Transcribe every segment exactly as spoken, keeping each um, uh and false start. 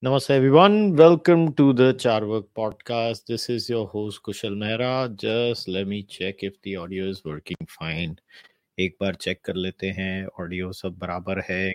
Namaste, everyone. Welcome to the Charvak podcast. This is your host Kushal Mehra. Just let me check if the audio is working fine. एक बार check कर लेते हैं audio सब बराबर है.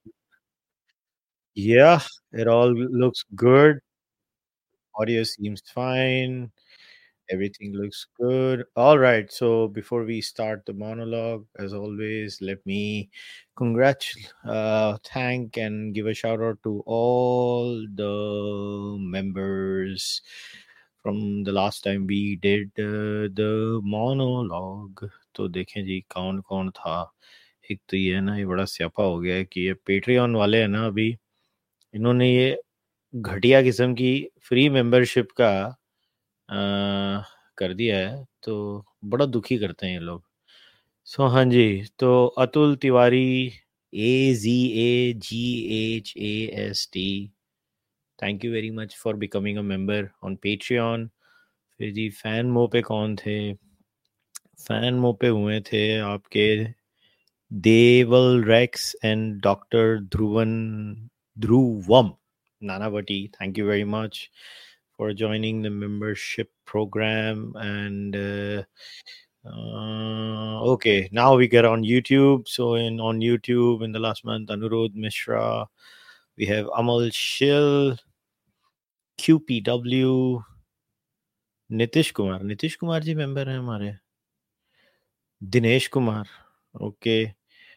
Yeah, it all looks good. Audio seems fine. Everything looks good. All right. So before we start the monologue, as always, let me congratulate, uh, thank, and give a shout out to all the members from the last time we did uh, the monologue. तो देखें जी कौन कौन था. एक तो ये है ना, ये बड़ा स्यापा हो गया है कि ये पेट्रियन वाले हैं ना, अभी इन्होंने ये घटिया किस्म की फ्री मेंबरशिप का अ, कर दिया है, तो बड़ा दुखी करते हैं ये लोग. सो हाँ जी, तो Atul Tiwari, A G A G H A S T, thank you very much for becoming a member on Patreon. फिर जी फैन मो पे कौन थे? फैन मो पे हुए थे आपके Deval Rex and doctor Dhruvan Dhruvam Nanavati. Thank you very much for joining the membership program. And uh, uh, okay, now we get on YouTube. So in on YouTube in the last month, Anurodh Mishra, we have Amal Shil, Q P W, Nitish Kumar. Nitish Kumar ji member हैं हमारे. Dinesh Kumar, okay.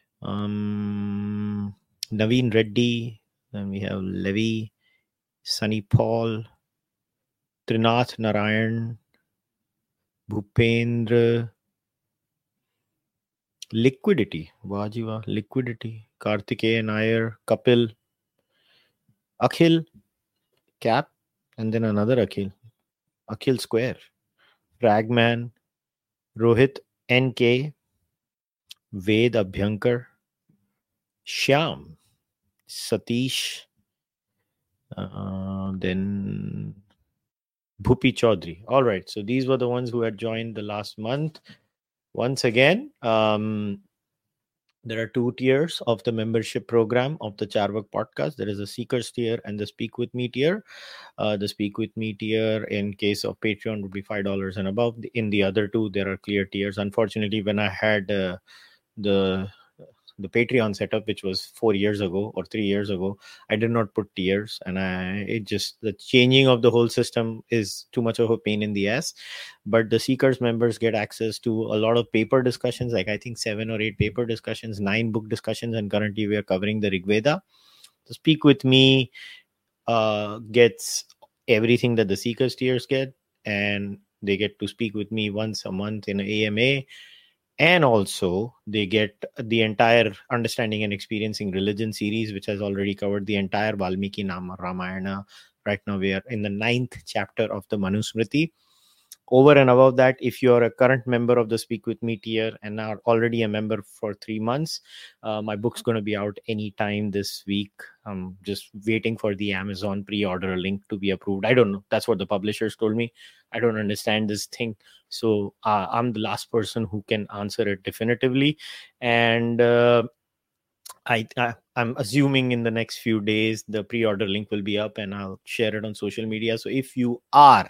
Um, Naveen Reddy, then we have Levi, Sunny Paul, Trinath Narayan, Bhupendra, Liquidity, Vajiva, Liquidity, Kartikeyan Nair, Kapil, Akhil, Cap, and then another Akhil, Akhil Square, Ragman, Rohit N K, Ved Abhyankar, Shyam, Satish, uh, then Bhupi Chaudhary. All right. So these were the ones who had joined the last month. Once again, um, there are two tiers of the membership program of the Charvak podcast. There is a Seekers tier and the Speak With Me tier. Uh, the Speak With Me tier, in case of Patreon, would be five dollars and above. In the other two, there are clear tiers. Unfortunately, when I had uh, the the Patreon setup, which was four years ago or three years ago, I did not put tiers, and I it just the changing of the whole system is too much of a pain in the ass. But the Seekers members get access to a lot of paper discussions, like I think seven or eight paper discussions, nine book discussions, and currently we are covering the Rig Veda. So Speak With Me uh, gets everything that the Seekers tiers get, and they get to speak with me once a month in an A M A. And also, they get the entire Understanding and Experiencing Religion series, which has already covered the entire Valmiki Nama Ramayana. Right now, we are in the ninth chapter of the Manusmriti. Over and above that, if you are a current member of the Speak With Me tier and are already a member for three months, uh, my book's going to be out anytime this week. I'm just waiting for the Amazon pre-order link to be approved. I don't know. That's what the publishers told me. I don't understand this thing. So uh, I'm the last person who can answer it definitively. And uh, I, I I'm assuming in the next few days the pre-order link will be up, and I'll share it on social media. So if you are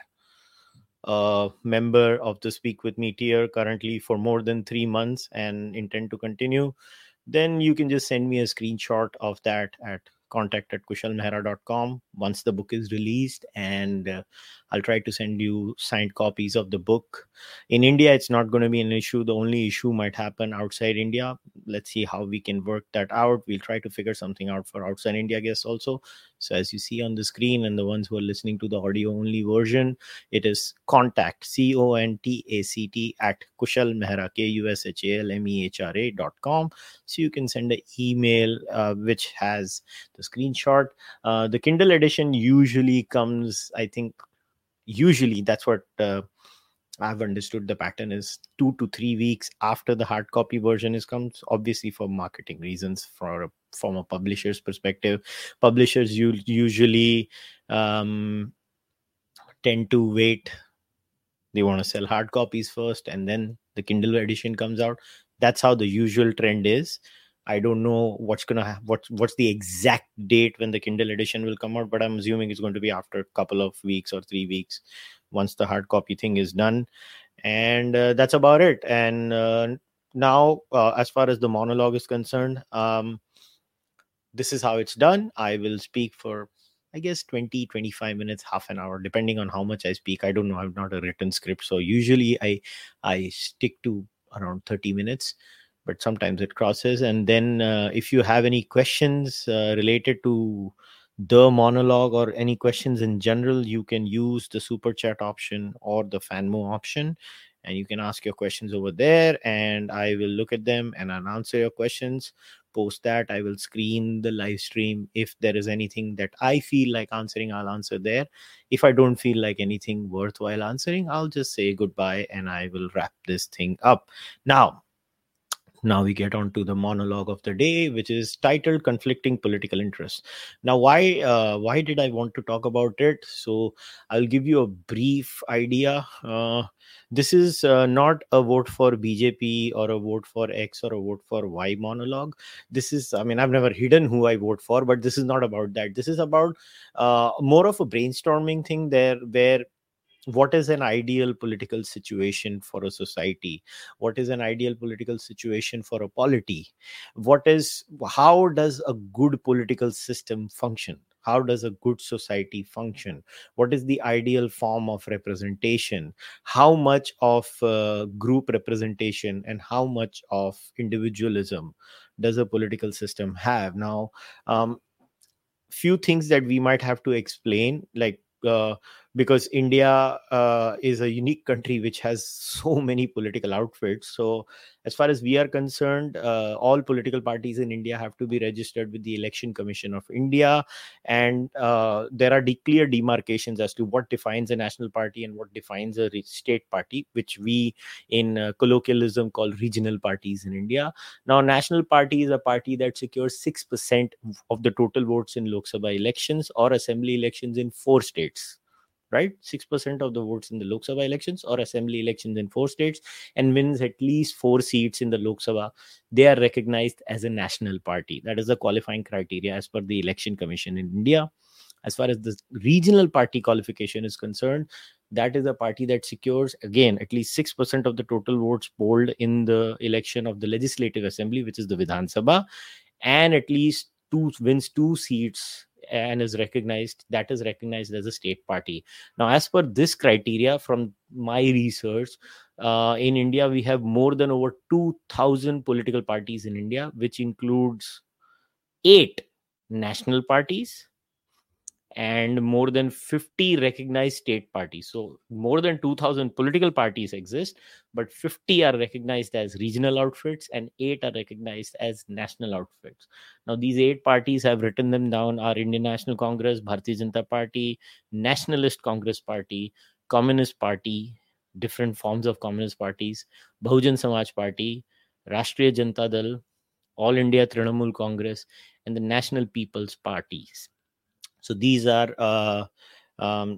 a member of the Speak With Me tier currently for more than three months and intend to continue, then you can just send me a screenshot of that at contact at kushalmehra dot com once the book is released, and uh, I'll try to send you signed copies of the book. In India, it's not going to be an issue. The only issue might happen outside India. Let's see how we can work that out. We'll try to figure something out for outside India guests also. So as you see on the screen, and the ones who are listening to the audio only version, it is contact, C O N T A C T, at Kushal Mehra, K U S H A L M E H R A dot com. So you can send an email uh, which has the screenshot. Uh, the Kindle edition usually comes, I think, usually that's what uh, I've understood the pattern is two to three weeks after the hard copy version is comes, obviously for marketing reasons, for a, from a publisher's perspective. Publishers u- usually um, tend to wait. They want to sell hard copies first, and then the Kindle edition comes out. That's how the usual trend is. I don't know what's gonna ha- what's what's the exact date when the Kindle edition will come out, but I'm assuming it's going to be after a couple of weeks or three weeks once the hard copy thing is done. And uh, that's about it. And uh, now, uh, as far as the monologue is concerned, um, this is how it's done. I will speak for, I guess, twenty, twenty-five minutes, half an hour, depending on how much I speak. I don't know. I'm not a written script. So usually I, I stick to around thirty minutes, but sometimes it crosses. And then uh, if you have any questions uh, related to the monologue or any questions in general, you can use the super chat option or the Fanmo option. And you can ask your questions over there, and I will look at them and I'll answer your questions. Post that, I will screen the live stream. If there is anything that I feel like answering, I'll answer there. If I don't feel like anything worthwhile answering, I'll just say goodbye and I will wrap this thing up. Now, now we get on to the monologue of the day, which is titled Conflicting Political Interests. Now, why uh, why did I want to talk about it? So I'll give you a brief idea. Uh, this is uh, not a vote for B J P or a vote for X or a vote for Y monologue. This is, I mean, I've never hidden who I vote for, but this is not about that. This is about uh, more of a brainstorming thing there, where what is an ideal political situation for a society, what is an ideal political situation for a polity, what is, how does a good political system function, how does a good society function, what is the ideal form of representation, how much of uh, group representation and how much of individualism does a political system have. Now, um, few things that we might have to explain, like uh, because India uh, is a unique country which has so many political outfits. So as far as we are concerned, uh, all political parties in India have to be registered with the Election Commission of India, and uh, there are de- clear demarcations as to what defines a national party and what defines a re- state party, which we in uh, colloquialism call regional parties in India. Now, National Party is a party that secures six percent of the total votes in Lok Sabha elections or assembly elections in four states, right? six percent of the votes in the Lok Sabha elections or assembly elections in four states, and wins at least four seats in the Lok Sabha. They are recognized as a national party. That is the qualifying criteria as per the Election Commission in India. As far as the regional party qualification is concerned, that is a party that secures, again, at least six percent of the total votes polled in the election of the Legislative Assembly, which is the Vidhan Sabha, and at least two wins two seats and is recognized, that is recognized as a state party. Now, as per this criteria from my research, uh, in India, we have more than over two thousand political parties in India, which includes eight national parties and more than fifty recognized state parties. So more than two thousand political parties exist, but fifty are recognized as regional outfits and eight are recognized as national outfits. Now, these eight parties have written them down are Indian National Congress, Bharatiya Janata Party, Nationalist Congress Party, Communist Party, different forms of communist parties, Bahujan Samaj Party, Rashtriya Janata Dal, All India Trinamool Congress, and the National People's Parties. So these are uh, um,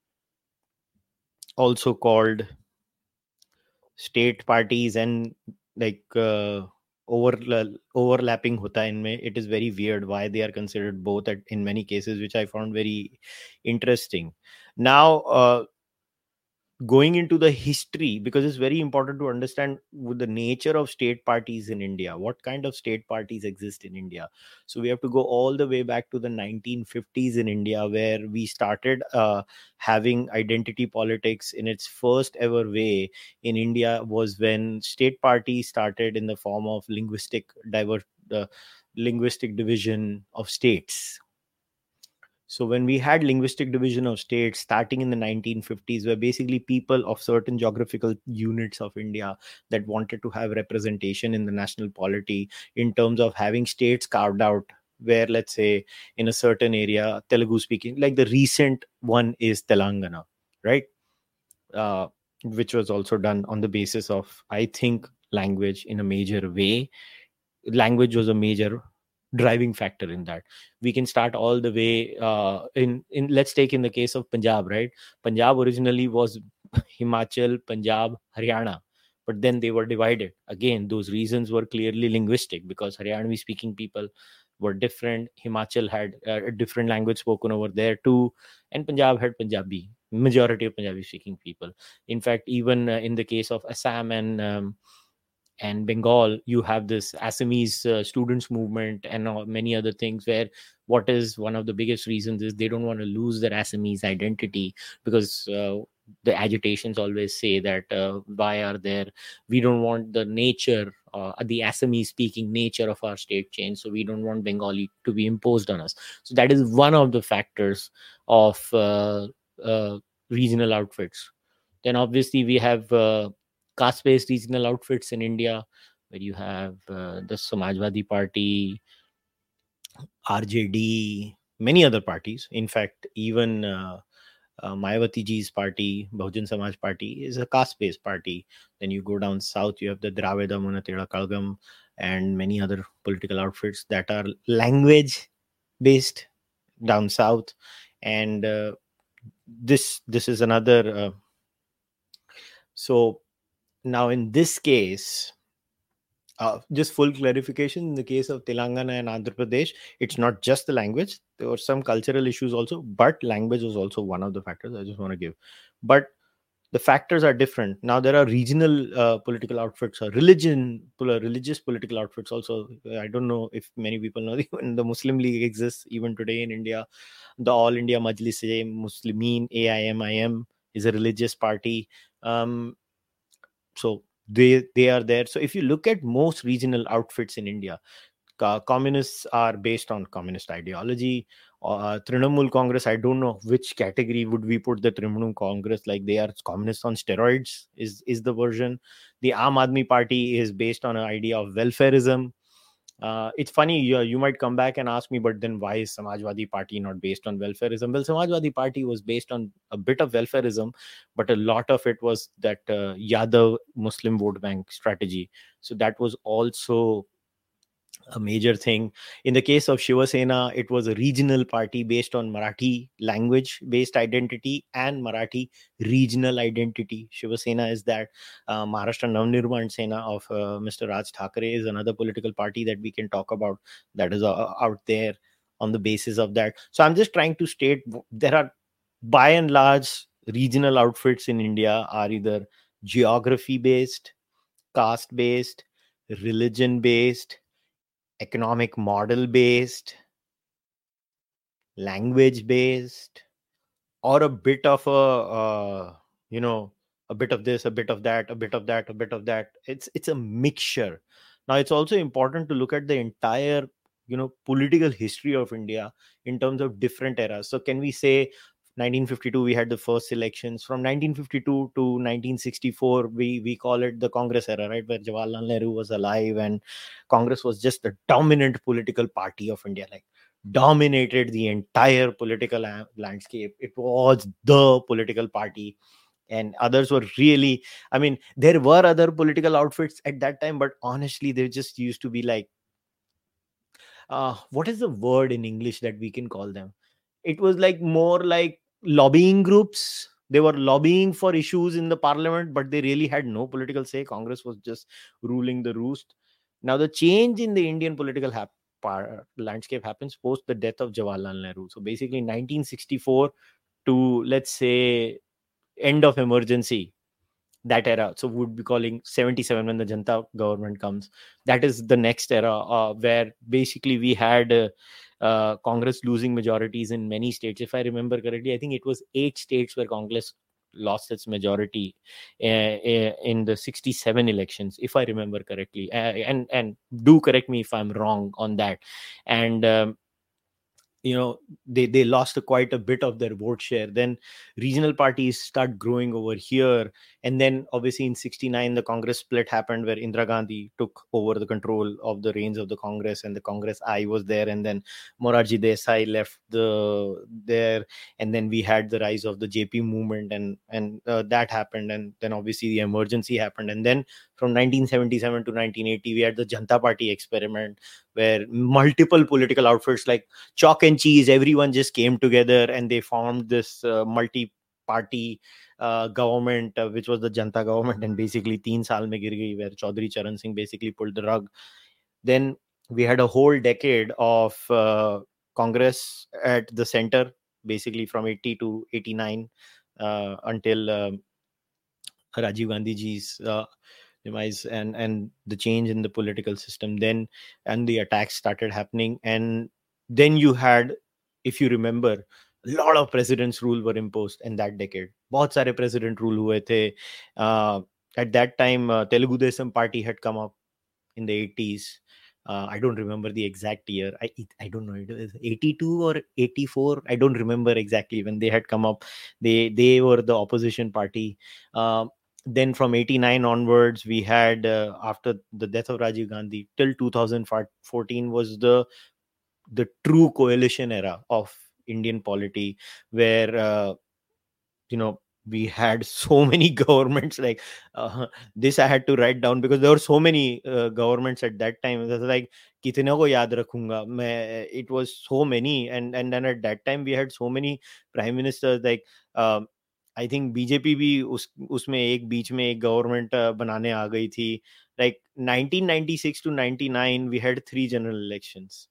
also called state parties, and like uh, over overlapping hota inme. It is very weird why they are considered both at, in many cases, which I found very interesting. Now, uh, going into the history, because it's very important to understand with the nature of state parties in India, what kind of state parties exist in India. So we have to go all the way back to the nineteen fifties in India, where we started uh, having identity politics in its first ever way in India, was when state parties started in the form of linguistic diver uh, linguistic division of states. So when we had linguistic division of states starting in the nineteen fifties, where basically people of certain geographical units of India that wanted to have representation in the national polity in terms of having states carved out, where, let's say, in a certain area, Telugu speaking, like the recent one is Telangana, right? Uh, which was also done on the basis of, I think, language in a major way. Language was a major driving factor in that. We can start all the way uh, in in let's take in the case of Punjab, right? Punjab originally was Himachal, Punjab, Haryana, but then they were divided. Again, those reasons were clearly linguistic, because Haryanvi speaking people were different. Himachal had uh, a different language spoken over there too, and Punjab had Punjabi, majority of Punjabi speaking people. In fact, even uh, in the case of Assam and um, and Bengal, you have this Assamese uh, students movement and uh, many other things, where what is one of the biggest reasons is they don't want to lose their Assamese identity, because uh, the agitations always say that uh, why are there, we don't want the nature, uh, the Assamese speaking nature of our state change, so we don't want Bengali to be imposed on us. So that is one of the factors of uh, uh, regional outfits. Then obviously we have uh, caste-based regional outfits in India, where you have uh, the Samajwadi Party, R J D, many other parties. In fact, even uh, uh, Mayawati ji's party, Bahujan Samaj Party, is a caste-based party. Then you go down south, you have the Dravida Munateda Kalgam and many other political outfits that are language-based down south. And uh, this this is another. Uh, so now in this case, Uh, just full clarification, in the case of Telangana and Andhra Pradesh, it's not just the language. There were some cultural issues also, but language was also one of the factors I just want to give. But the factors are different. Now there are regional uh, political outfits or religion, pol- religious political outfits also. I don't know if many people know, even the Muslim League exists even today in India. The All India Majlis-e-Muslimin, A I M I M, is a religious party. Um, so they they are there. So if you look at most regional outfits in India, uh, communists are based on communist ideology. uh, Trinamool Congress, I don't know which category would we put the Trinamool Congress, like they are communists on steroids is is the version. The Aam Aadmi Party is based on an idea of welfareism. Uh, it's funny, you, you might come back and ask me, but then why is Samajwadi Party not based on welfareism? Well, Samajwadi Party was based on a bit of welfareism, but a lot of it was that uh, Yadav Muslim vote bank strategy. So that was also a major thing. In the case of Shiva Sena, it was a regional party based on Marathi language based identity and Marathi regional identity. Shiva Sena is that. uh, Maharashtra Navnirman Sena of uh, Mister Raj Thackeray is another political party that we can talk about, that is uh, out there on the basis of that. So I'm just trying to state, there are, by and large, regional outfits in India are either geography based, caste based, religion based, economic model based, language based, or a bit of a uh, you know a bit of this, a bit of that, a bit of that, a bit of that. It's it's a mixture. Now it's also important to look at the entire you know political history of India in terms of different eras. So can we say nineteen fifty-two we had the first elections? From nineteen fifty-two to nineteen sixty-four, we we call it the Congress era, right, where Jawaharlal Nehru was alive and Congress was just the dominant political party of India, like dominated the entire political la- landscape. It was the political party, and others were really, I mean, there were other political outfits at that time, but honestly, they just used to be like, uh, what is the word in English that we can call them? It was like more like lobbying groups. They were lobbying for issues in the parliament, but they really had no political say. Congress was just ruling the roost. Now, the change in the Indian political hap- par- landscape happens post the death of Jawaharlal Nehru. So basically, nineteen sixty-four to, let's say, end of emergency, that era. So we would be calling seventy-seven when the Janta government comes. That is the next era, uh, where basically we had uh, uh, Congress losing majorities in many states. If I remember correctly, I think it was eight states where Congress lost its majority uh, uh, in the sixty-seven elections, if I remember correctly. Uh, and and do correct me if I'm wrong on that. And um, you know they they lost a, quite a bit of their vote share. Then regional parties start growing over here, and then obviously in sixty-nine the Congress split happened, where Indira Gandhi took over the control of the reins of the Congress, and the Congress I was there, and then Morarji Desai left the there, and then we had the rise of the J P movement, and and uh, that happened, and then obviously the emergency happened, and then from nineteen seventy-seven to nineteen eighty we had the Janta Party experiment, where multiple political outfits like chalk and cheese, everyone just came together and they formed this uh, multi party uh, government, uh, which was the Janta government, and basically teen saal mein gir gayi, where Chaudhary Charan Singh basically pulled the rug. Then we had a whole decade of uh, Congress at the center, basically from eighty to eighty-nine, uh, until um Rajiv Gandhi ji's uh, demise, and and the change in the political system. Then and the attacks started happening, and then you had, if you remember, a lot of presidents rule were imposed in that decade. बहुत सारे president rule हुए थे. Uh, at that time, uh, Telugu Desam party had come up in the eighties. Uh, I don't remember the exact year. I I don't know. It was eighty-two or eighty-four. I don't remember exactly when they had come up. They they were the opposition party. Um, then from eighty-nine onwards, we had, uh, after the death of Rajiv Gandhi till two thousand fourteen was the the true coalition era of Indian polity, where uh, you know we had so many governments. Like, uh, this I had to write down because there were so many uh, governments at that time. It was like, kitne ko yaad rakhunga main, it was so many. and and then at that time we had so many prime ministers. Like, um, I think B J P भी उस उसमें एक बीच में एक government बनाने आ गई थी. Like nineteen ninety-six to ninety-nine we had three general elections.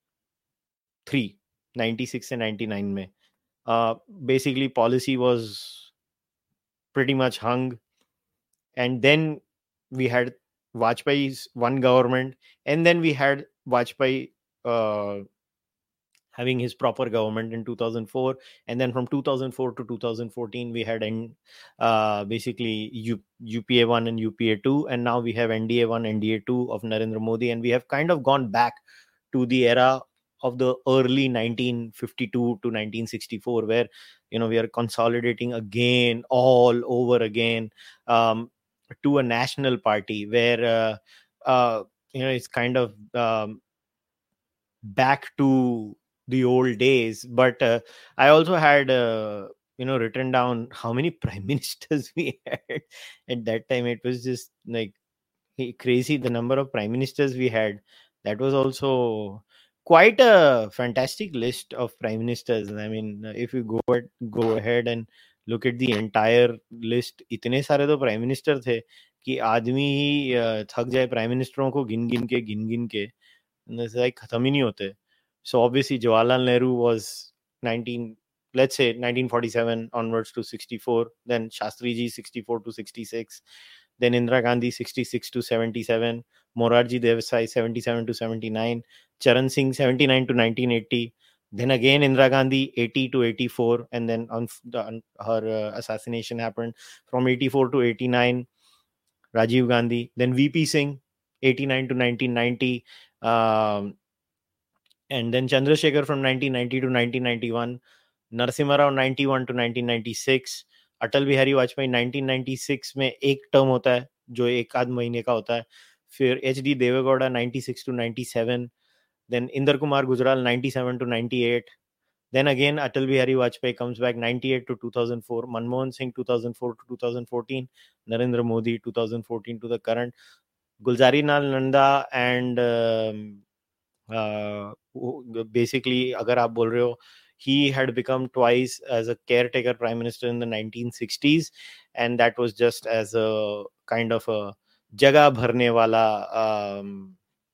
Three. ninety-six and ninety-nine में. Uh, basically policy was pretty much hung. And then we had Vajpayee's one government, and then we had Vajpayee uh, having his proper government in two thousand four, and then from two thousand four to two thousand fourteen we had N, uh, basically U, U P A one and U P A two, and now we have N D A one, N D A two of Narendra Modi, and we have kind of gone back to the era of the early nineteen fifty-two to nineteen sixty-four, where you know we are consolidating again all over again, um, to a national party where uh, uh, you know it's kind of um, back to the old days. But uh, I also had uh, you know written down how many prime ministers we had at that time. It was just like crazy, the number of prime ministers we had. That was also quite a fantastic list of prime ministers. I mean, if you go at, go ahead and look at the entire list, इतने सारे तो prime minister थे कि आदमी ही uh, थक जाए prime ministers को गिन गिन के गिन गिन के, like खत्म ही नहीं होते. So obviously Jawaharlal Nehru was nineteen, let's say nineteen forty-seven onwards to sixty-four. Then Shastri ji sixty-four to sixty-six. Then Indira Gandhi sixty-six to seventy-seven. Morarji Devasai seventy-seven to seventy-nine. Charan Singh seventy-nine to nineteen eighty. Then again Indira Gandhi eighty to eighty-four, and then on, on her uh, assassination happened from eighty-four to eighty-nine. Rajiv Gandhi. Then V P Singh eighty-nine to nineteen ninety. Um, and then Chandrasekhar from nineteen ninety to nineteen ninety-one. Narasimha Rao ninety-one to nineteen ninety-six. Atal Bihari Vajpayee nineteen ninety six में एक term होता है जो एक आध महीने का होता है. फिर H D Deve Gowda ninety-six to ninety-seven. Then Inder Kumar Gujral ninety-seven to ninety-eight. Then again Atal Bihari Vajpayee comes back ninety-eight to two thousand four. Manmohan Singh two thousand four to two thousand fourteen. Narendra Modi two thousand fourteen to the current. Gulzari Lal Nanda and um, uh, basically अगर आप बोल रहे हो, he had become twice as a caretaker prime minister in the nineteen sixties, and that was just as a kind of a jagah bharne wala um,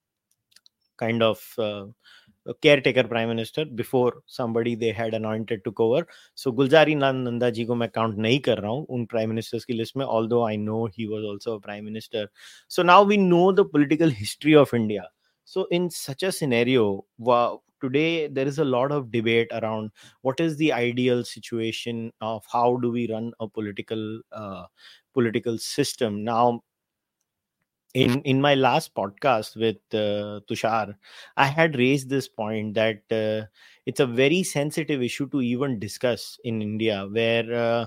kind of uh, a caretaker prime minister before somebody they had anointed took over. So Gulzari Lal Nanda ji ko मैं count नहीं कर रहा हूँ उन prime ministers की list में, although I know he was also a prime minister. So now we know the political history of India. So in such a scenario, wow, today there is a lot of debate around what is the ideal situation of how do we run a political uh, political system. Now, in in my last podcast with uh, Tushar, I had raised this point that uh, it's a very sensitive issue to even discuss in India, where uh,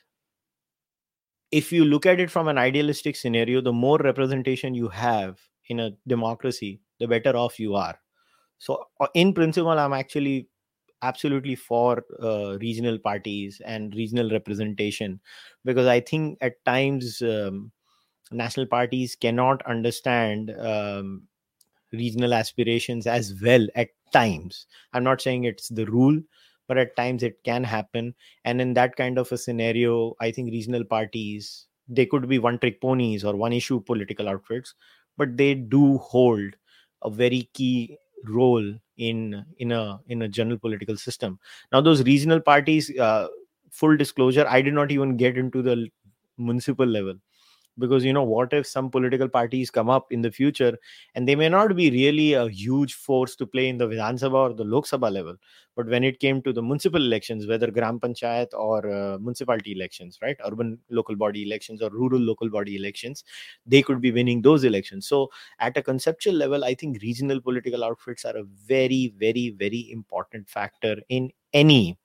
if you look at it from an idealistic scenario, the more representation you have in a democracy, the better off you are. So uh, in principle, I'm actually absolutely for uh, regional parties and regional representation, because I think at times um, national parties cannot understand um, regional aspirations as well at times. I'm not saying it's the rule, but at times it can happen. And in that kind of a scenario, I think regional parties, they could be one trick ponies or one issue political outfits, but they do hold a very key role in in a in a general political system. Now those regional parties, uh, full disclosure, I did not even get into the municipal level, because you know, what if some political parties come up in the future and they may not be really a huge force to play in the Vidhan Sabha or the Lok Sabha level, but when it came to the municipal elections, whether gram panchayat or uh, municipality elections, right, urban local body elections or rural local body elections, they could be winning those elections. So at a conceptual level, I think regional political outfits are a very very very important factor in any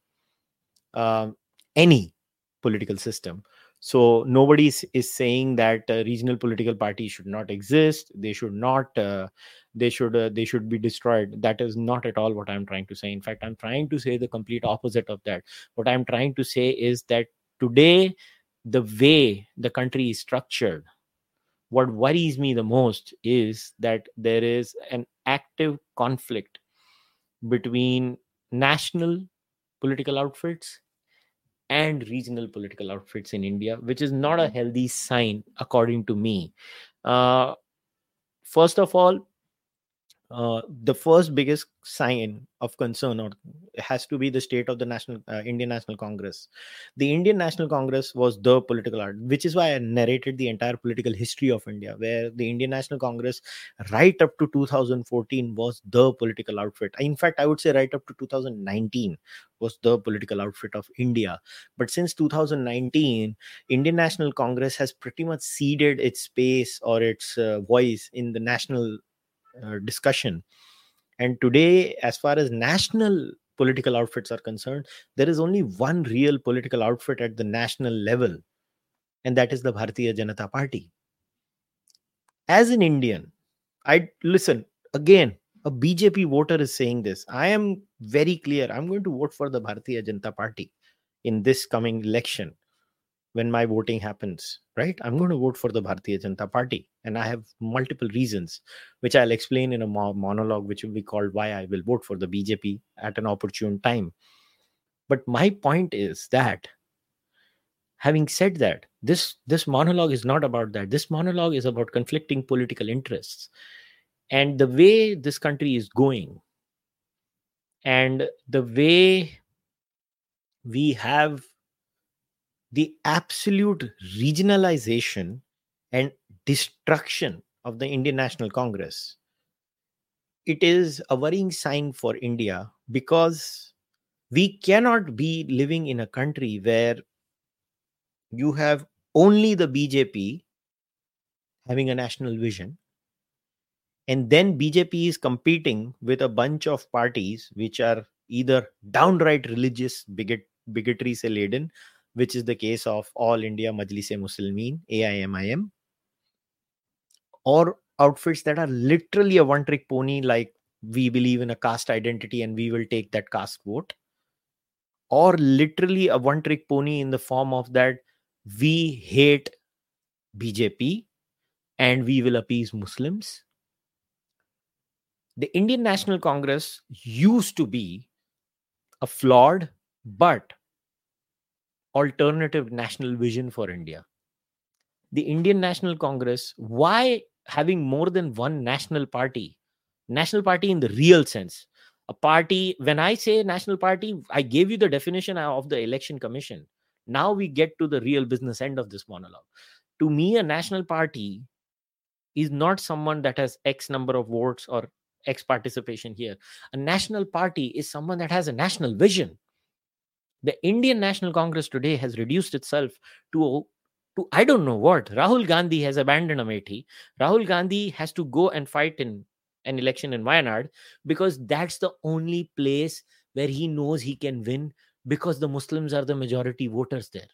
um, any political system. So nobody is, is saying that uh, regional political parties should not exist. They should not. Uh, they should. Uh, they should be destroyed. That is not at all what I'm trying to say. In fact, I'm trying to say the complete opposite of that. What I'm trying to say is that today, the way the country is structured, what worries me the most is that there is an active conflict between national political outfits and regional political outfits in India, which is not a healthy sign, according to me. Uh, first of all, uh, the first biggest sign of concern or has to be the state of the national uh, Indian National Congress. The Indian National Congress was the political art, which is why I narrated the entire political history of India, where the Indian National Congress right up to two thousand fourteen was the political outfit. In fact, I would say right up to two thousand nineteen was the political outfit of India. But since two thousand nineteen, Indian National Congress has pretty much ceded its space or its uh, voice in the national uh, discussion. And today, as far as national political outfits are concerned, there is only one real political outfit at the national level, and that is the Bharatiya Janata Party. As an Indian, I listen again. A B J P voter is saying this. I am very clear. I'm going to vote for the Bharatiya Janata Party in this coming election. When my voting happens, right, I'm going to vote for the Bharatiya Janata Party, and I have multiple reasons, which I'll explain in a mo- monologue, which will be called "Why I Will Vote for the B J P at an Opportune Time." But my point is that, having said that, this this monologue is not about that. This monologue is about conflicting political interests and the way this country is going, and the way we have the absolute regionalization and destruction of the Indian National Congress. It is a worrying sign for India, because we cannot be living in a country where you have only the B J P having a national vision, and then B J P is competing with a bunch of parties which are either downright religious bigot bigotry se laden, which is the case of All India Majlis-e-Muslimin, A I M I M, or outfits that are literally a one trick pony, like we believe in a caste identity and we will take that caste vote, or literally a one trick pony in the form of that we hate B J P and we will appease Muslims. The Indian National Congress used to be a flawed but alternative national vision for India. The Indian National Congress, why having more than one national party? National party in the real sense. A party, when I say national party, I gave you the definition of the Election Commission. Now we get to the real business end of this monologue. To me, a national party is not someone that has X number of votes or X participation here. A national party is someone that has a national vision. The Indian National Congress today has reduced itself to, to I don't know what. Rahul Gandhi has abandoned Amethi. Rahul Gandhi has to go and fight in an election in Wayanad because that's the only place where he knows he can win, because the Muslims are the majority voters there.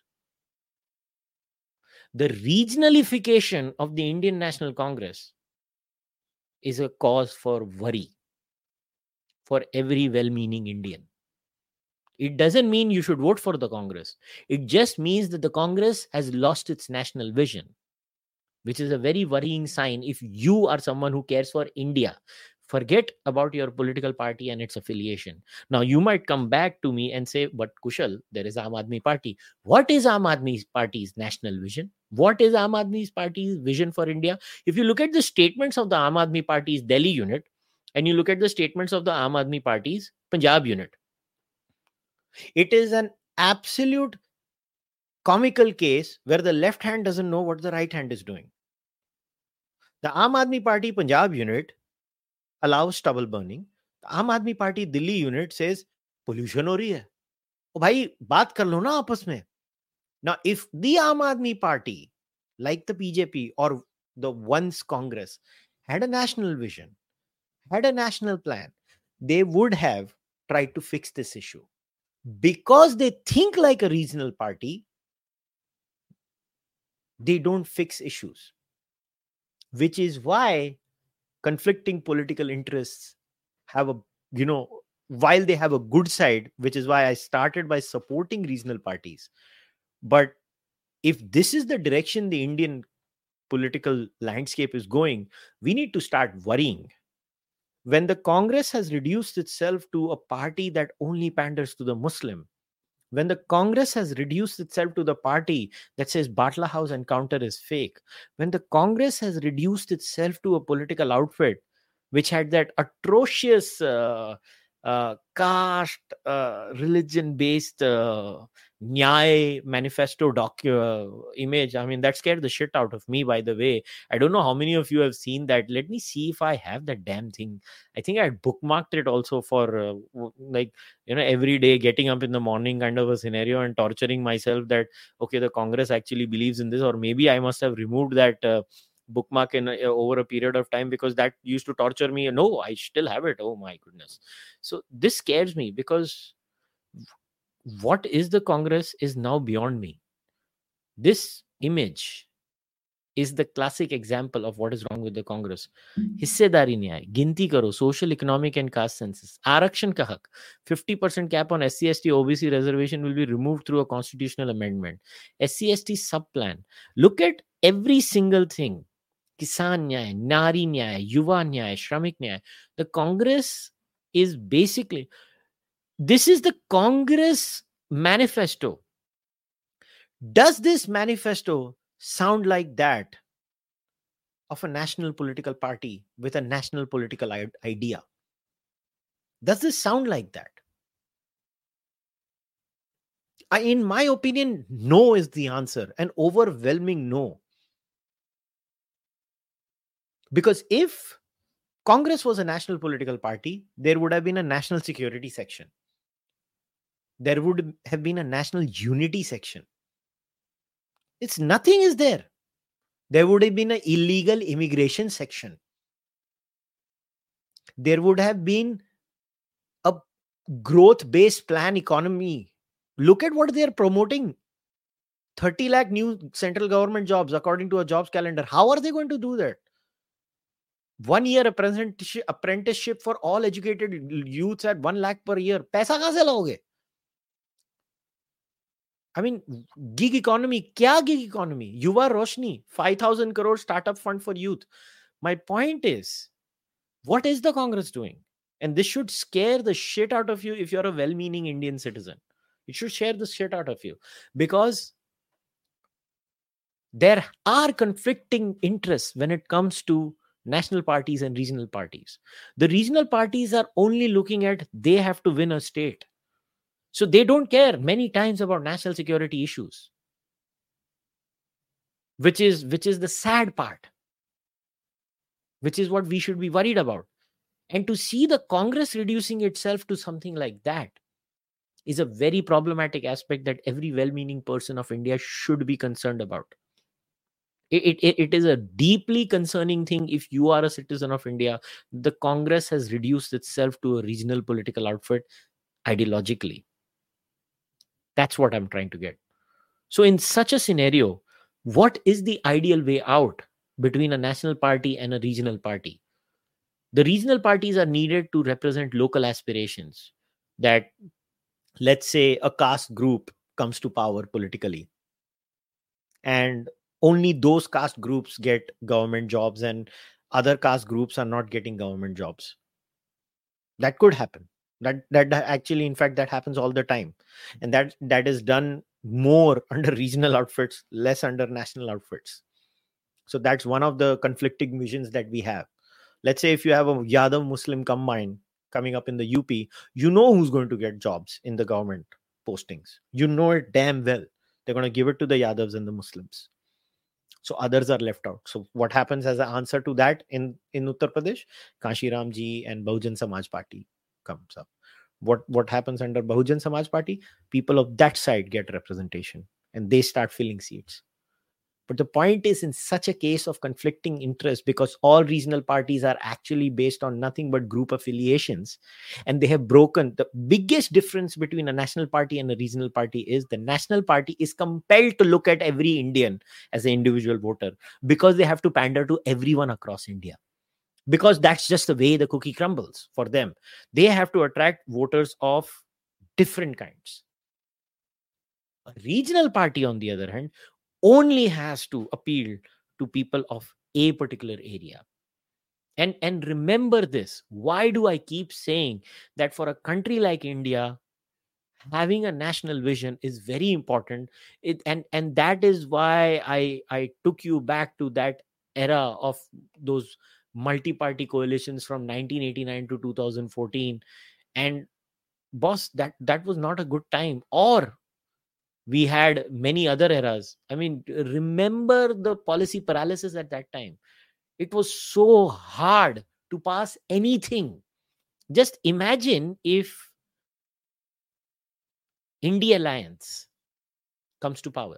The regionalification of the Indian National Congress is a cause for worry for every well-meaning Indian. It doesn't mean you should vote for the Congress. It just means that the Congress has lost its national vision, which is a very worrying sign if you are someone who cares for India. Forget about your political party and its affiliation. Now, you might come back to me and say, but Kushal, there is Aam Aadmi Party. What is Aam Aadmi Party's national vision? What is Aam Aadmi Party's vision for India? If you look at the statements of the Aam Aadmi Party's Delhi unit, and you look at the statements of the Aam Aadmi Party's Punjab unit, it is an absolute comical case where the left hand doesn't know what the right hand is doing. The Aam Aadmi Party Punjab unit allows stubble burning. The Aam Aadmi Party Delhi unit says pollution हो रही है. ओ भाई बात कर लो ना आपस में. Now, if the Aam Aadmi Party, like the B J P or the once Congress, had a national vision, had a national plan, they would have tried to fix this issue. Because they think like a regional party, they don't fix issues. Which is why conflicting political interests have a, you know, while they have a good side, which is why I started by supporting regional parties. But if this is the direction the Indian political landscape is going, we need to start worrying. When the Congress has reduced itself to a party that only panders to the Muslim, when the Congress has reduced itself to the party that says Batla House encounter is fake, when the Congress has reduced itself to a political outfit which had that atrocious uh, uh, caste, uh, religion-based uh, Nyay manifesto docu uh, image, I mean, that scared the shit out of me, by the way. I don't know how many of you have seen that. Let me see if I have that damn thing. I think I had bookmarked it also for uh, like, you know, every day getting up in the morning kind of a scenario and torturing myself that, okay, the Congress actually believes in this, or maybe I must have removed that uh, bookmark in uh, over a period of time, because that used to torture me. No, I still have it. Oh my goodness. So this scares me, because what is the Congress is now beyond me. This image is the classic example of what is wrong with the Congress. हिस्सेदारी न्याय, गिनती करो, social, economic and caste census, आरक्षण का हक, fifty percent cap on S C S T O B C reservation will be removed through a constitutional amendment. S C S T sub plan. Look at every single thing. Kisan Nyay, Nari Nyay, Yuva Nyay, Shramik Nyay. The Congress is basically, this is the Congress manifesto. Does this manifesto sound like that of a national political party with a national political idea? Does this sound like that? I, in my opinion, no is the answer, an overwhelming no. Because if Congress was a national political party, there would have been a national security section. There would have been a national unity section. It's nothing is there. There would have been an illegal immigration section. There would have been a growth-based plan economy. Look at what they are promoting. thirty lakh new central government jobs according to a jobs calendar. How are they going to do that? One year apprenticeship, apprenticeship for all educated youths at one lakh per year. Paisa kahan se laoge? I mean, gig economy. Kya gig economy? Yuva Roshni, five thousand crore startup fund for youth. My point is, what is the Congress doing? And this should scare the shit out of you if you're a well-meaning Indian citizen. It should scare the shit out of you, because there are conflicting interests when it comes to national parties and regional parties. The regional parties are only looking at they have to win a state. So they don't care many times about national security issues, which is, which is the sad part, which is what we should be worried about. And to see the Congress reducing itself to something like that is a very problematic aspect that every well-meaning person of India should be concerned about. It, it, it is a deeply concerning thing if you are a citizen of India. The Congress has reduced itself to a regional political outfit ideologically. That's what I'm trying to get. So in such a scenario, what is the ideal way out between a national party and a regional party? The regional parties are needed to represent local aspirations. That, let's say, a caste group comes to power politically, and only those caste groups get government jobs, and other caste groups are not getting government jobs. That could happen. That that actually, in fact, that happens all the time, and that that is done more under regional outfits, less under national outfits. So that's one of the conflicting visions that we have. Let's say if you have a Yadav Muslim combine coming up in the U P, you know who's going to get jobs in the government postings. You know it damn well. They're going to give it to the Yadavs and the Muslims. So others are left out. So what happens as an answer to that in, in Uttar Pradesh? Kanshiram ji and Bahujan Samaj Party comes up. What, what happens under Bahujan Samaj Party? People of that side get representation and they start filling seats. But the point is, in such a case of conflicting interests, because all regional parties are actually based on nothing but group affiliations, and they have broken, the biggest difference between a national party and a regional party is the national party is compelled to look at every Indian as an individual voter, because they have to pander to everyone across India. Because that's just the way the cookie crumbles for them. They have to attract voters of different kinds. A regional party, on the other hand, only has to appeal to people of a particular area. And, and remember this. Why do I keep saying that for a country like India, having a national vision is very important? It, and, and that is why I, I took you back to that era of those multi-party coalitions from nineteen eighty-nine to two thousand fourteen. And boss, that, that was not a good time. Or we had many other eras. I mean, remember the policy paralysis at that time. It was so hard to pass anything. Just imagine if India Alliance comes to power.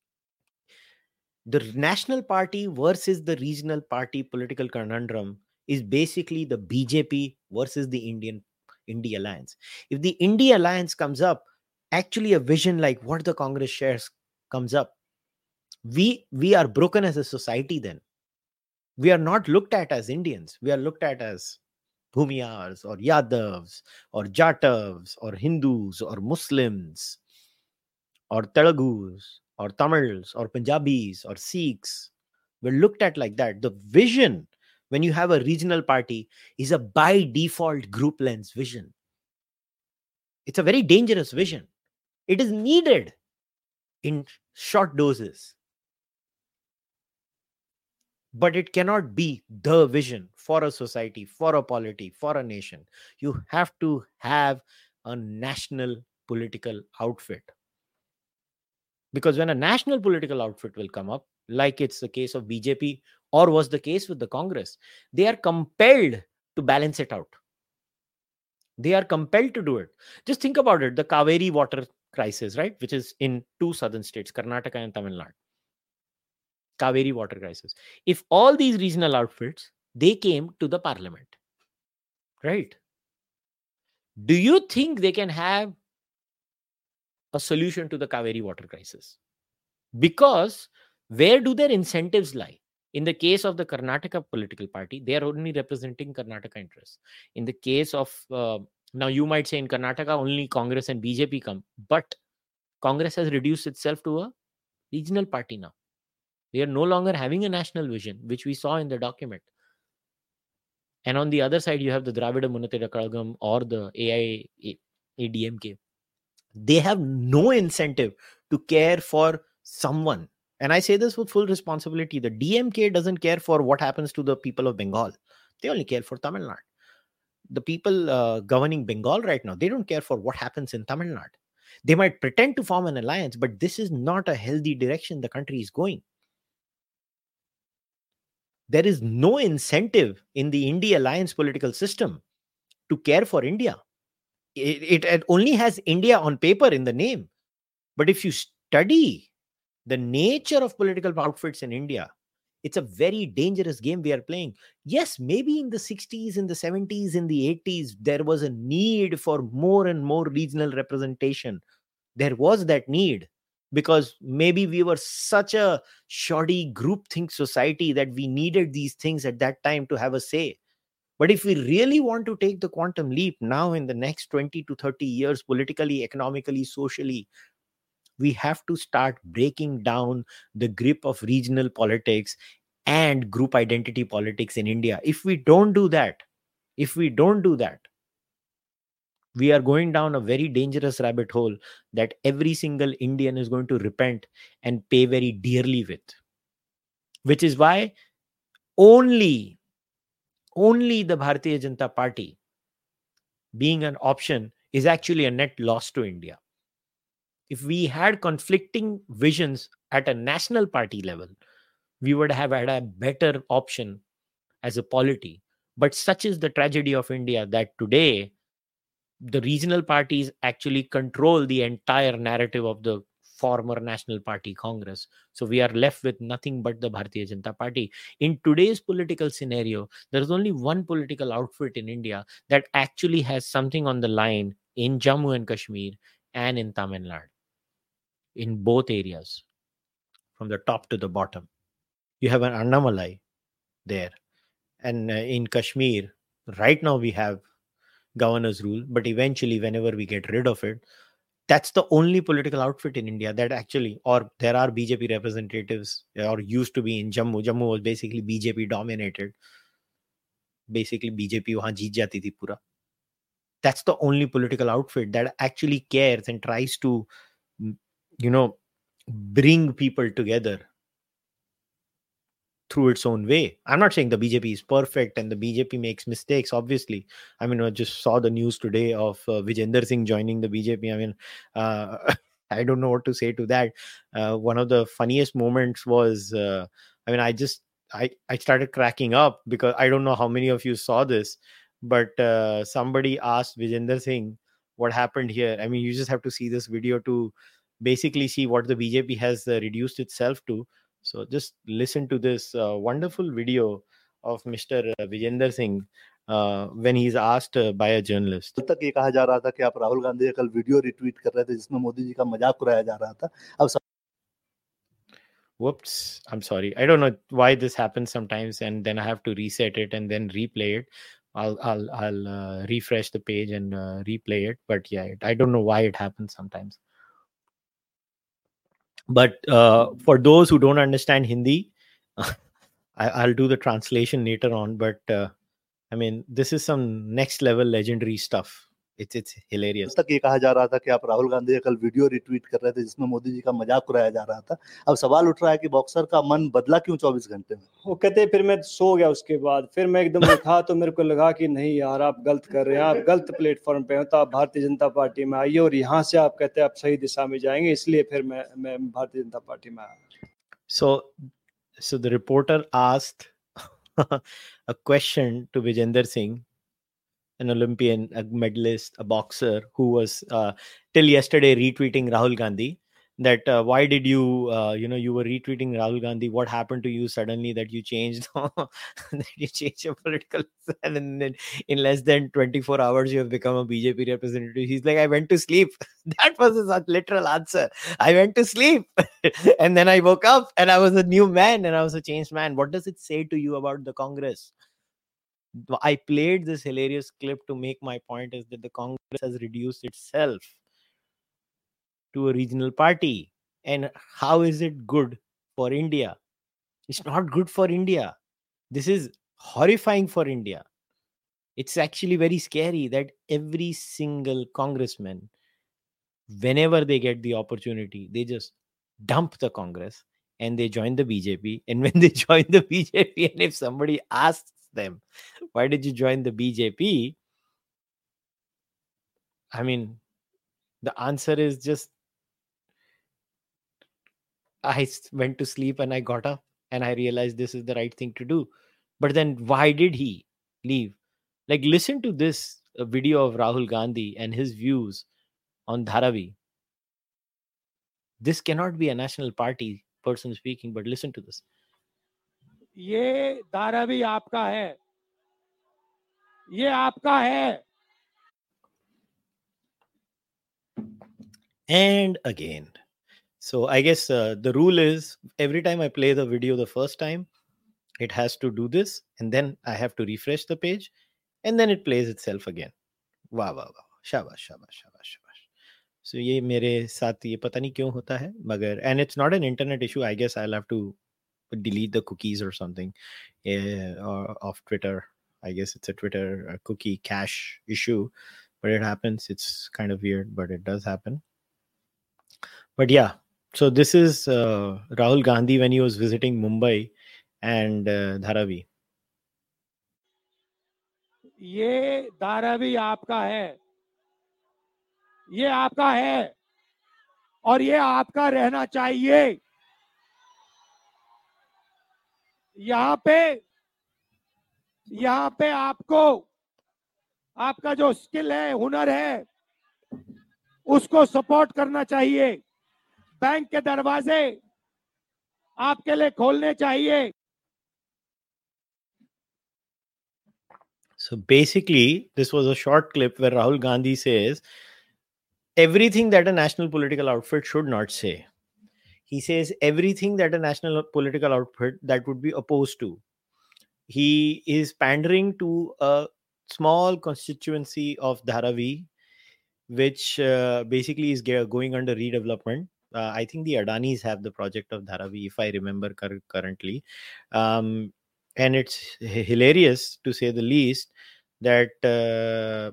The national party versus the regional party political conundrum is basically the B J P versus the Indian India Alliance. If the India Alliance comes up, actually a vision like what the Congress shares comes up, we we are broken as a society. Then we are not looked at as Indians. We are looked at as Bhumiyars or Yadavs or Jatavs or Hindus or Muslims or Telugus or Tamils or Punjabis or Sikhs. We're looked at like that. The vision, when you have a regional party, is a by default group lens vision. It's a very dangerous vision. It is needed in short doses. But it cannot be the vision for a society, for a polity, for a nation. You have to have a national political outfit. Because when a national political outfit will come up, like it's the case of B J P or was the case with the Congress, they are compelled to balance it out. They are compelled to do it. Just think about it. The Kaveri water crisis, right? Which is in two southern states, Karnataka and Tamil Nadu. Kaveri water crisis. If all these regional outfits, they came to the parliament, right? Do you think they can have a solution to the Kaveri water crisis? Because where do their incentives lie? In the case of the Karnataka political party, they are only representing Karnataka interests. In the case of, uh, now you might say in Karnataka, only Congress and B J P come, but Congress has reduced itself to a regional party now. They are no longer having a national vision, which we saw in the document. And on the other side, you have the Dravida Munnetra Kazhagam or the A I A D M K. They have no incentive to care for someone. And I say this with full responsibility. The D M K doesn't care for what happens to the people of Bengal. They only care for Tamil Nadu. The people uh, governing Bengal right now, they don't care for what happens in Tamil Nadu. They might pretend to form an alliance, but this is not a healthy direction the country is going. There is no incentive in the India Alliance political system to care for India. It, it, it only has India on paper in the name. But if you study the nature of political outfits in India, it's a very dangerous game we are playing. Yes, maybe in the sixties, in the seventies, in the eighties, there was a need for more and more regional representation. There was that need. Because maybe we were such a shoddy groupthink society that we needed these things at that time to have a say. But if we really want to take the quantum leap now in the next twenty to thirty years, politically, economically, socially, we have to start breaking down the grip of regional politics and group identity politics in India. If we don't do that, if we don't do that, we are going down a very dangerous rabbit hole that every single Indian is going to repent and pay very dearly with. Which is why only, only the Bharatiya Janata Party being an option is actually a net loss to India. If we had conflicting visions at a national party level, we would have had a better option as a polity. But such is the tragedy of India that today the regional parties actually control the entire narrative of the former National Party Congress. So we are left with nothing but the Bharatiya Janata Party. In today's political scenario, there is only one political outfit in India that actually has something on the line in Jammu and Kashmir and in Tamil Nadu, in both areas, from the top to the bottom. You have an Annamalai there. And uh, in Kashmir, right now we have governor's rule, but eventually whenever we get rid of it, that's the only political outfit in India that actually, or there are B J P representatives, or used to be in Jammu. Jammu was basically B J P dominated. Basically B J P wahan jeet jati thi pura. That's the only political outfit that actually cares and tries to, you know, bring people together through its own way. I'm not saying the B J P is perfect and the B J P makes mistakes, obviously. I mean, I just saw the news today of uh, Vijender Singh joining the B J P. I mean, uh, I don't know what to say to that. Uh, one of the funniest moments was, uh, I mean, I just, I, I started cracking up because I don't know how many of you saw this, but uh, somebody asked Vijender Singh what happened here. I mean, you just have to see this video to basically see what the B J P has uh, reduced itself to. So just listen to this uh, wonderful video of Mister Vijender Singh uh, when he's asked uh, by a journalist. तक ये कहा जा रहा था कि आप राहुल गांधी कल video retweet कर रहे थे जिसमें मोदी जी का मजाक उड़ाया जा रहा था. अब Whoops, I'm sorry. I don't know why this happens sometimes, and then I have to reset it and then replay it. I'll I'll I'll uh, refresh the page and uh, replay it. But yeah, I don't know why it happens sometimes. But uh, for those who don't understand Hindi, I, I'll do the translation later on. But uh, I mean, this is some next level legendary stuff. It's it's hilarious. तक ये कहा जा रहा था कि आप राहुल गांधी कल video retweet कर रहे थे जिसमें मोदी जी का मजाक उड़ाया जा रहा था. अब सवाल उठ रहा है कि बॉक्सर का मन बदला क्यों चौबीस घंटे में. वो कहते फिर मैं सो गया, उसके बाद फिर मैं एकदम उठा तो मेरे को लगा कि नहीं यार, आप गलत कर रहे हैं, आप गलत प्लेटफॉर्म पे हो, तो आप भारतीय जनता पार्टी में आइए और यहाँ से आप कहते हैं आप सही दिशा में जाएंगे, इसलिए फिर मैं मैं भारतीय जनता पार्टी में आया. So, so the reporter asked a question to Vijender Singh, an Olympian, a medalist, a boxer who was uh, till yesterday retweeting Rahul Gandhi. That uh, why did you, uh, you know, you were retweeting Rahul Gandhi? What happened to you suddenly that you changed, that you changed your political, and then in less than twenty-four hours you have become a B J P representative? He's like, I went to sleep. That was his literal answer. I went to sleep, and then I woke up, and I was a new man, and I was a changed man. What does it say to you about the Congress? I played this hilarious clip to make my point is that the Congress has reduced itself to a regional party. And how is it good for India? It's not good for India. This is horrifying for India. It's actually very scary that every single congressman, whenever they get the opportunity, they just dump the Congress and they join the B J P. And when they join the B J P, and if somebody asks them, why did you join the B J P? I mean, the answer is just, I went to sleep and I got up and I realized this is the right thing to do. But then why did he leave? Like, listen to this video of Rahul Gandhi and his views on Dharavi. This cannot be a national party person speaking, but listen to this. ये धारावी आपका है, ये आपका है. And again. So I guess uh, the rule is every time I play the video the first time, it has to do this, and then I have to refresh the page, and then it plays itself again. Wow, wow, wow. Shabash, shabash, shabash, shabash. So ये मेरे साथ ये पता नहीं क्यों होता है, मगर and it's not an internet issue. I guess I'll have to delete the cookies or something uh, or of Twitter. I guess it's a Twitter uh, cookie cache issue, but it happens. It's kind of weird, but it does happen. But yeah, so this is uh, Rahul Gandhi when he was visiting Mumbai and uh, Dharavi. ये धारावी आपका है, ये आपका है और ये आपका रहना चाहिए. यहाँ पे यहाँ पे आपको आपका जो स्किल है, हुनर है, उसको सपोर्ट करना चाहिए. बैंक के दरवाजे आपके लिए खोलने चाहिए. So basically, this was a short clip where Rahul Gandhi says everything that a national political outfit should not say. He says everything that a national political outfit that would be opposed to. He is pandering to a small constituency of Dharavi, which uh, basically is ge- going under redevelopment. Uh, I think the Adanis have the project of Dharavi, if I remember cur- currently. Um, and it's h- hilarious, to say the least, that uh,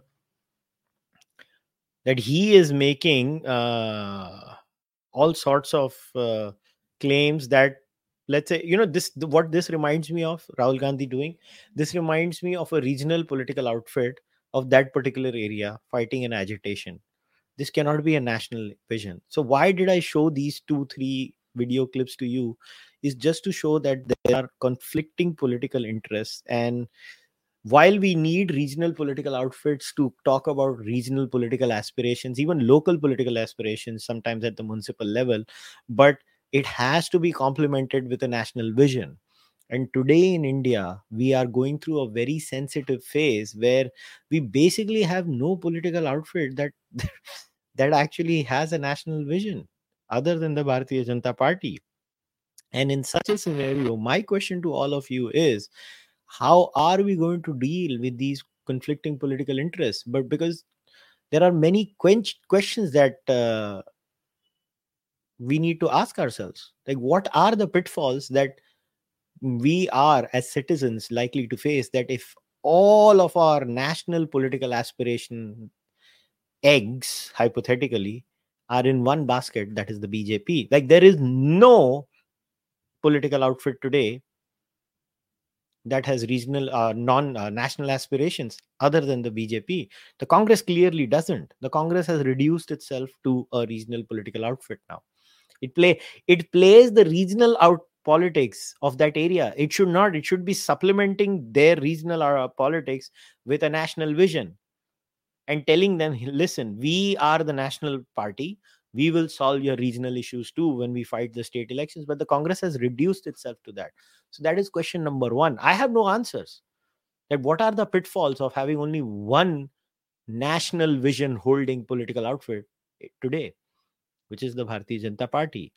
that he is making uh, all sorts of uh, claims that, let's say, you know, this what this reminds me of Rahul Gandhi doing. This reminds me of a regional political outfit of that particular area fighting an agitation. This cannot be a national vision. So why did I show these two three video clips to you? Is just to show that there are conflicting political interests, and while we need regional political outfits to talk about regional political aspirations, even local political aspirations, sometimes at the municipal level, but it has to be complemented with a national vision. And today in India, we are going through a very sensitive phase where we basically have no political outfit that that actually has a national vision other than the Bharatiya Janata Party. And in such a scenario, my question to all of you is, how are we going to deal with these conflicting political interests? But because there are many quench- questions that uh, we need to ask ourselves, like what are the pitfalls that we are as citizens likely to face, that if all of our national political aspiration eggs hypothetically are in one basket, that is the B J P. Like there is no political outfit today that has regional uh, non uh, national aspirations other than the B J P. The Congress clearly doesn't. The Congress has reduced itself to a regional political outfit now. It play it plays the regional out politics of that area. It should not. It should be supplementing their regional uh, politics with a national vision and telling them, listen, we are the national party. We will solve your regional issues too when we fight the state elections. But the Congress has reduced itself to that. So that is question number one. I have no answers. That what are the pitfalls of having only one national vision holding political outfit today, which is the Bharatiya Janata Party?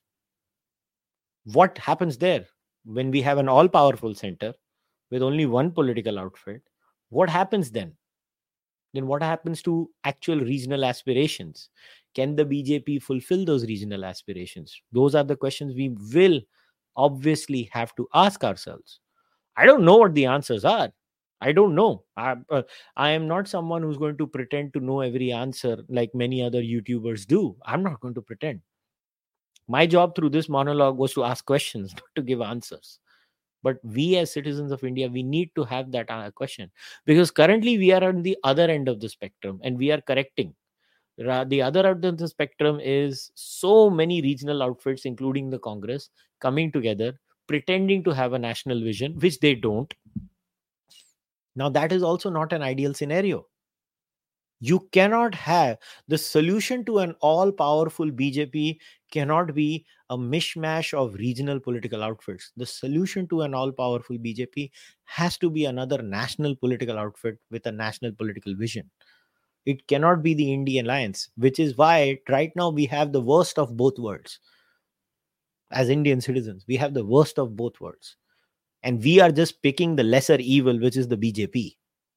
What happens there when we have an all-powerful center with only one political outfit? What happens then? Then what happens to actual regional aspirations? Can the B J P fulfill those regional aspirations? Those are the questions we will obviously have to ask ourselves. I don't know what the answers are. I don't know. I, uh, I am not someone who's going to pretend to know every answer like many other YouTubers do. I'm not going to pretend. My job through this monologue was to ask questions, not to give answers. But we as citizens of India, we need to have that uh, question, because currently we are on the other end of the spectrum and we are correcting. Ra- The other end of the spectrum is so many regional outfits, including the Congress, coming together, pretending to have a national vision, which they don't. Now, that is also not an ideal scenario. You cannot have the solution to an all powerful B J P cannot be a mishmash of regional political outfits. The solution to an all powerful B J P has to be another national political outfit with a national political vision. It cannot be the Indian Alliance, which is why right now we have the worst of both worlds. As Indian citizens, we have the worst of both worlds. And we are just picking the lesser evil, which is the B J P.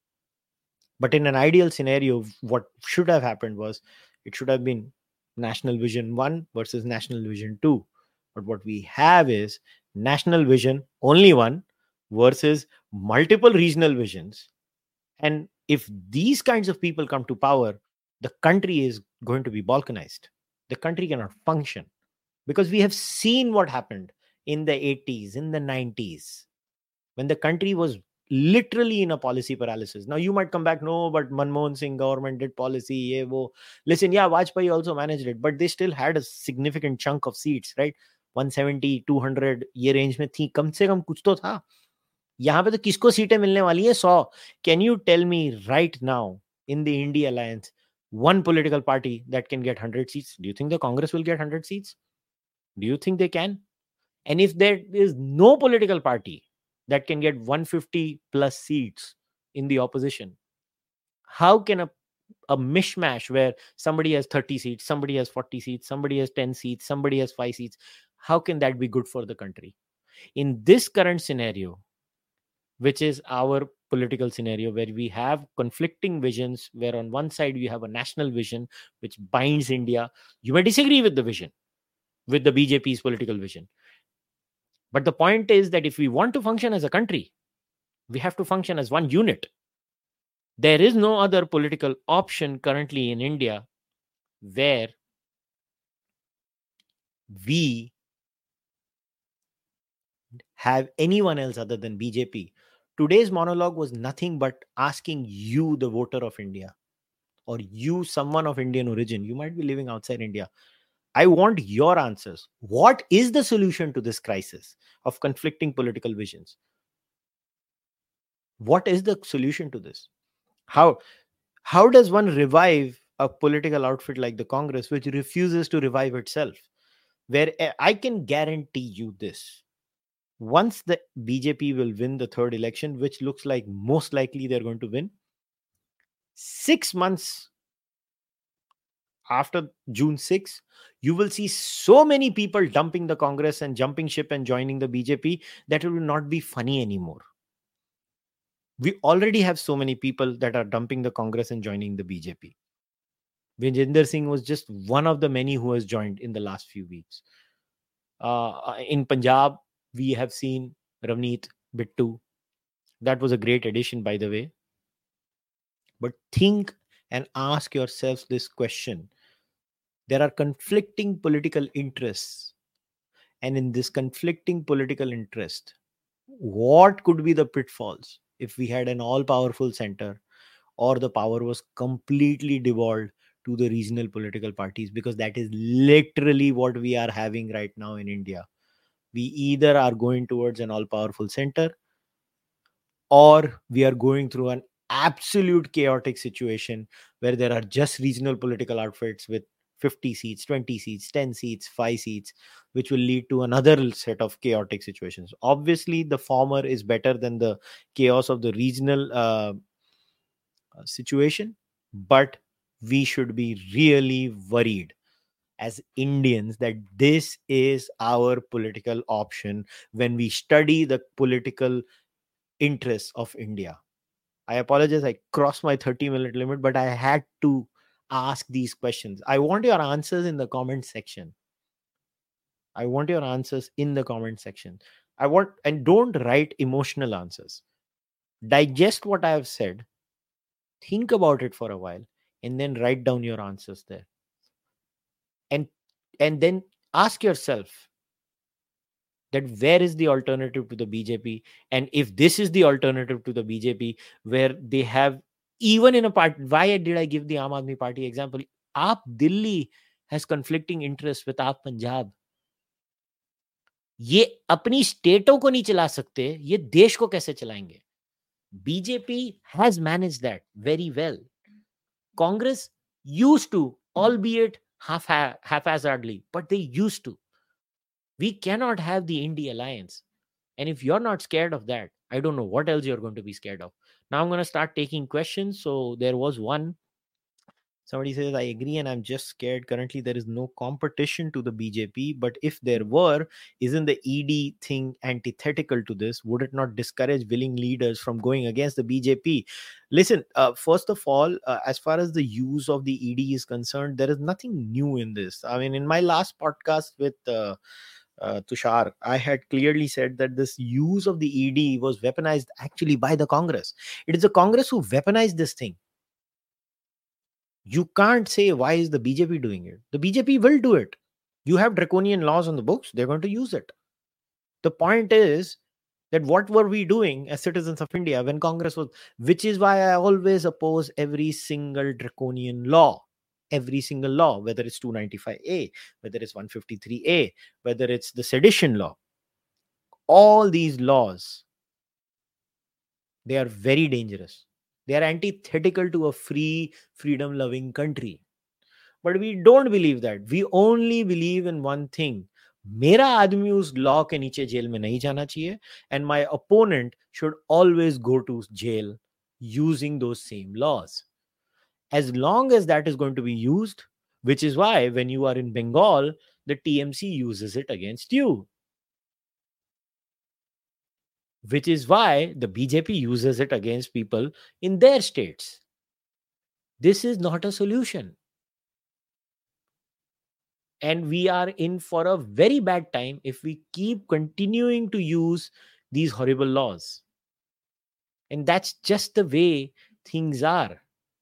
But in an ideal scenario, what should have happened was it should have been National Vision one versus National Vision two. But what we have is national vision, only one, versus multiple regional visions. And if these kinds of people come to power, the country is going to be balkanized. The country cannot function, because we have seen what happened in the eighties, in the nineties, when the country was literally in a policy paralysis. Now you might come back, no, but Manmohan Singh government did policy, ye, wo. Listen, yeah, Vajpayee also managed it, but they still had a significant chunk of seats, right? one seventy, two hundred ये range में थी, कम से कम कुछ तो था. यहाँ पे तो किसको सीटें मिलने वाली है? सौ. Can you tell me right now in the India Alliance one political party that can get one hundred seats? Do you think the Congress will get one hundred seats? Do you think they can? And if there is no political party that can get one hundred fifty plus seats in the opposition, how can a, a mishmash where somebody has thirty seats, somebody has forty seats, somebody has ten seats, somebody has five seats, how can that be good for the country? In this current scenario, which is our political scenario, where we have conflicting visions, where on one side we have a national vision which binds India. You may disagree with the vision, with the B J P's political vision. But the point is that if we want to function as a country, we have to function as one unit. There is no other political option currently in India where we have anyone else other than B J P. Today's monologue was nothing but asking you, the voter of India, or you, someone of Indian origin. You might be living outside India. I want your answers. What is the solution to this crisis of conflicting political visions? What is the solution to this? How, how does one revive a political outfit like the Congress, which refuses to revive itself? Where I can guarantee you this. Once the B J P will win the third election, which looks like most likely they're going to win, six months after June sixth, you will see so many people dumping the Congress and jumping ship and joining the B J P that it will not be funny anymore. We already have so many people that are dumping the Congress and joining the B J P. Vijender Singh was just one of the many who has joined in the last few weeks. Uh, in Punjab, we have seen Ravneet Bittu. That was a great addition, by the way. But think and ask yourselves this question. There are conflicting political interests. And in this conflicting political interest, what could be the pitfalls if we had an all-powerful center, or the power was completely devolved to the regional political parties? Because that is literally what we are having right now in India. We either are going towards an all-powerful center, or we are going through an absolute chaotic situation where there are just regional political outfits with fifty seats, twenty seats, ten seats, five seats, which will lead to another set of chaotic situations. Obviously, the former is better than the chaos of the regional uh, situation, but we should be really worried as Indians that this is our political option when we study the political interests of India. I apologize, I crossed my thirty minute limit, but I had to ask these questions. I want your answers in the comment section. I want your answers in the comment section. I want, and don't write emotional answers. Digest what I have said. Think about it for a while and then write down your answers there. And, and then ask yourself that where is the alternative to the B J P? And if this is the alternative to the B J P, where they have, even in a part, why did I give the Aam Aadmi Party example? Aap Delhi has conflicting interests with Aap Punjab. ये अपनी स्टेटों को नहीं चला सकते, ये देश को कैसे चलाएंगे? B J P has managed that very well. Congress used to, albeit half haphazardly, but they used to. We cannot have the India Alliance. And if you're not scared of that, I don't know what else you're going to be scared of. Now I'm going to start taking questions. So there was one. Somebody says, I agree, and I'm just scared. Currently, there is no competition to the B J P. But if there were, isn't the E D thing antithetical to this? Would it not discourage willing leaders from going against the B J P? Listen, uh, first of all, uh, as far as the use of the E D is concerned, there is nothing new in this. I mean, in my last podcast with uh, uh, Tushar, I had clearly said that this use of the E D was weaponized actually by the Congress. It is the Congress who weaponized this thing. You can't say, why is the B J P doing it? The B J P will do it. You have draconian laws on the books, they're going to use it. The point is that what were we doing as citizens of India when Congress was, which is why I always oppose every single draconian law, every single law, whether it's two ninety-five A, whether it's one fifty-three A, whether it's the sedition law. All these laws, they are very dangerous. They are antithetical to a free, freedom-loving country. But we don't believe that. We only believe in one thing. मेरा आदमी उस law के नीचे jail में नहीं जाना चाहिए, and my opponent should always go to jail using those same laws. As long as that is going to be used, which is why when you are in Bengal, the T M C uses it against you. Which is why the B J P uses it against people in their states. This is not a solution. And we are in for a very bad time if we keep continuing to use these horrible laws. And that's just the way things are.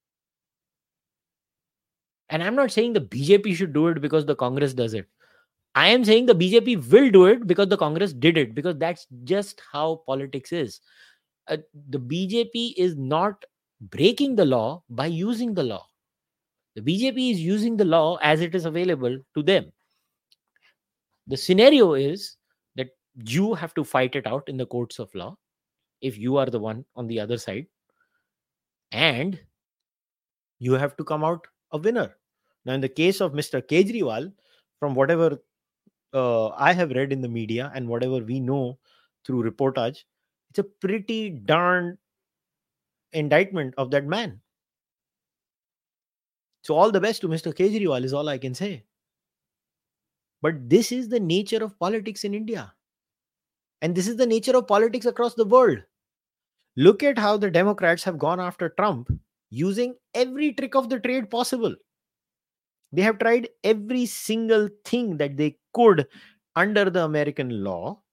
And I'm not saying the B J P should do it because the Congress does it. I am saying the B J P will do it because the Congress did it, because that's just how politics is. Uh, the B J P is not breaking the law by using the law. The B J P is using the law as it is available to them. The scenario is that you have to fight it out in the courts of law if you are the one on the other side, and you have to come out a winner. Now, in the case of Mister Kejriwal, from whatever uh, I have read in the media and whatever we know through reportage, it's a pretty darn indictment of that man. So all the best to Mister Kejriwal is all I can say. But this is the nature of politics in India. And this is the nature of politics across the world. Look at how the Democrats have gone after Trump using every trick of the trade possible. They have tried every single thing that they could under the American law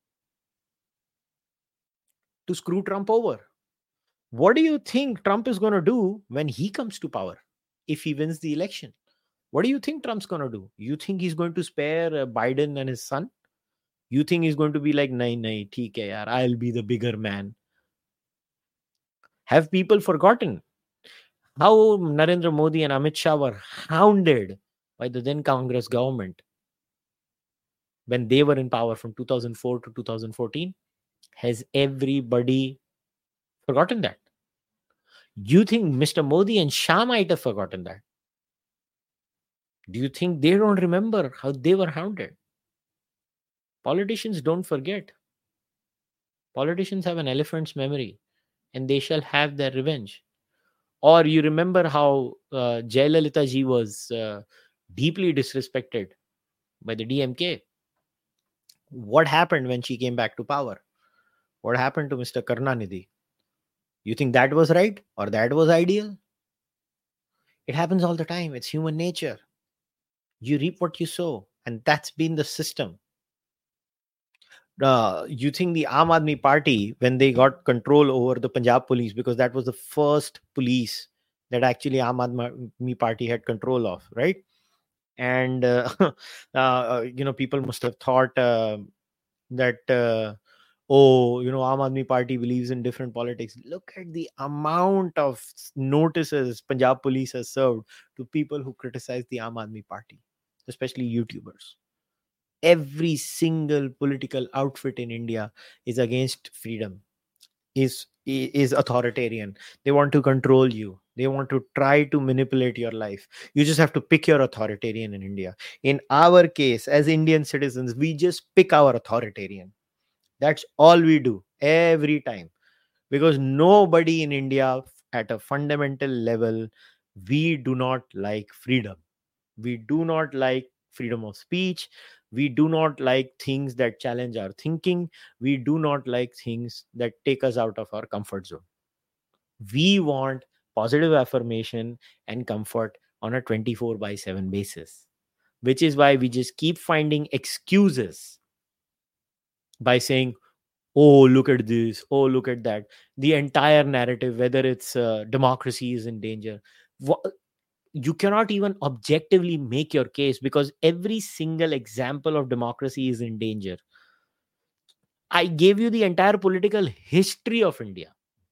to screw Trump over. What do you think Trump is going to do when he comes to power, if he wins the election? What do you think Trump's going to do? You think he's going to spare uh, Biden and his son? You think he's going to be like, nahi, nahi, theek hai yaar, I'll be the bigger man? Have people forgotten how Narendra Modi and Amit Shah were hounded by the then Congress government when they were in power from two thousand four to two thousand fourteen? Has everybody forgotten that? You think Mister Modi and Shah might have forgotten that? Do you think they don't remember how they were hounded? Politicians don't forget. Politicians have an elephant's memory, and they shall have their revenge. Or you remember how uh, Jayalalitha ji was uh, deeply disrespected by the D M K. What happened when she came back to power? What happened to Mister Karunanidhi? You think that was right or that was ideal? It happens all the time. It's human nature. You reap what you sow, and that's been the system. Uh, you think the Aam Aadmi Party, when they got control over the Punjab police, because that was the first police that actually Aam Aadmi Party had control of, right? And uh, uh, you know, people must have thought uh, that uh, oh, you know, Aam Aadmi Party believes in different politics. Look at the amount of notices Punjab police has served to people who criticize the Aam Aadmi Party, especially YouTubers. Every single political outfit in India is against freedom, is is authoritarian. They want to control you. They want to try to manipulate your life. You just have to pick your authoritarian in India. In our case, as Indian citizens, we just pick our authoritarian. That's all we do every time. Because nobody in India at a fundamental level, we do not like freedom. We do not like freedom of speech. We do not like things that challenge our thinking. We do not like things that take us out of our comfort zone. We want positive affirmation and comfort on a twenty-four by seven basis, which is why we just keep finding excuses by saying, oh, look at this, oh, look at that. The entire narrative, whether it's uh, democracy is in danger, wha- you cannot even objectively make your case because every single example of democracy is in danger. I gave you the entire political history of India.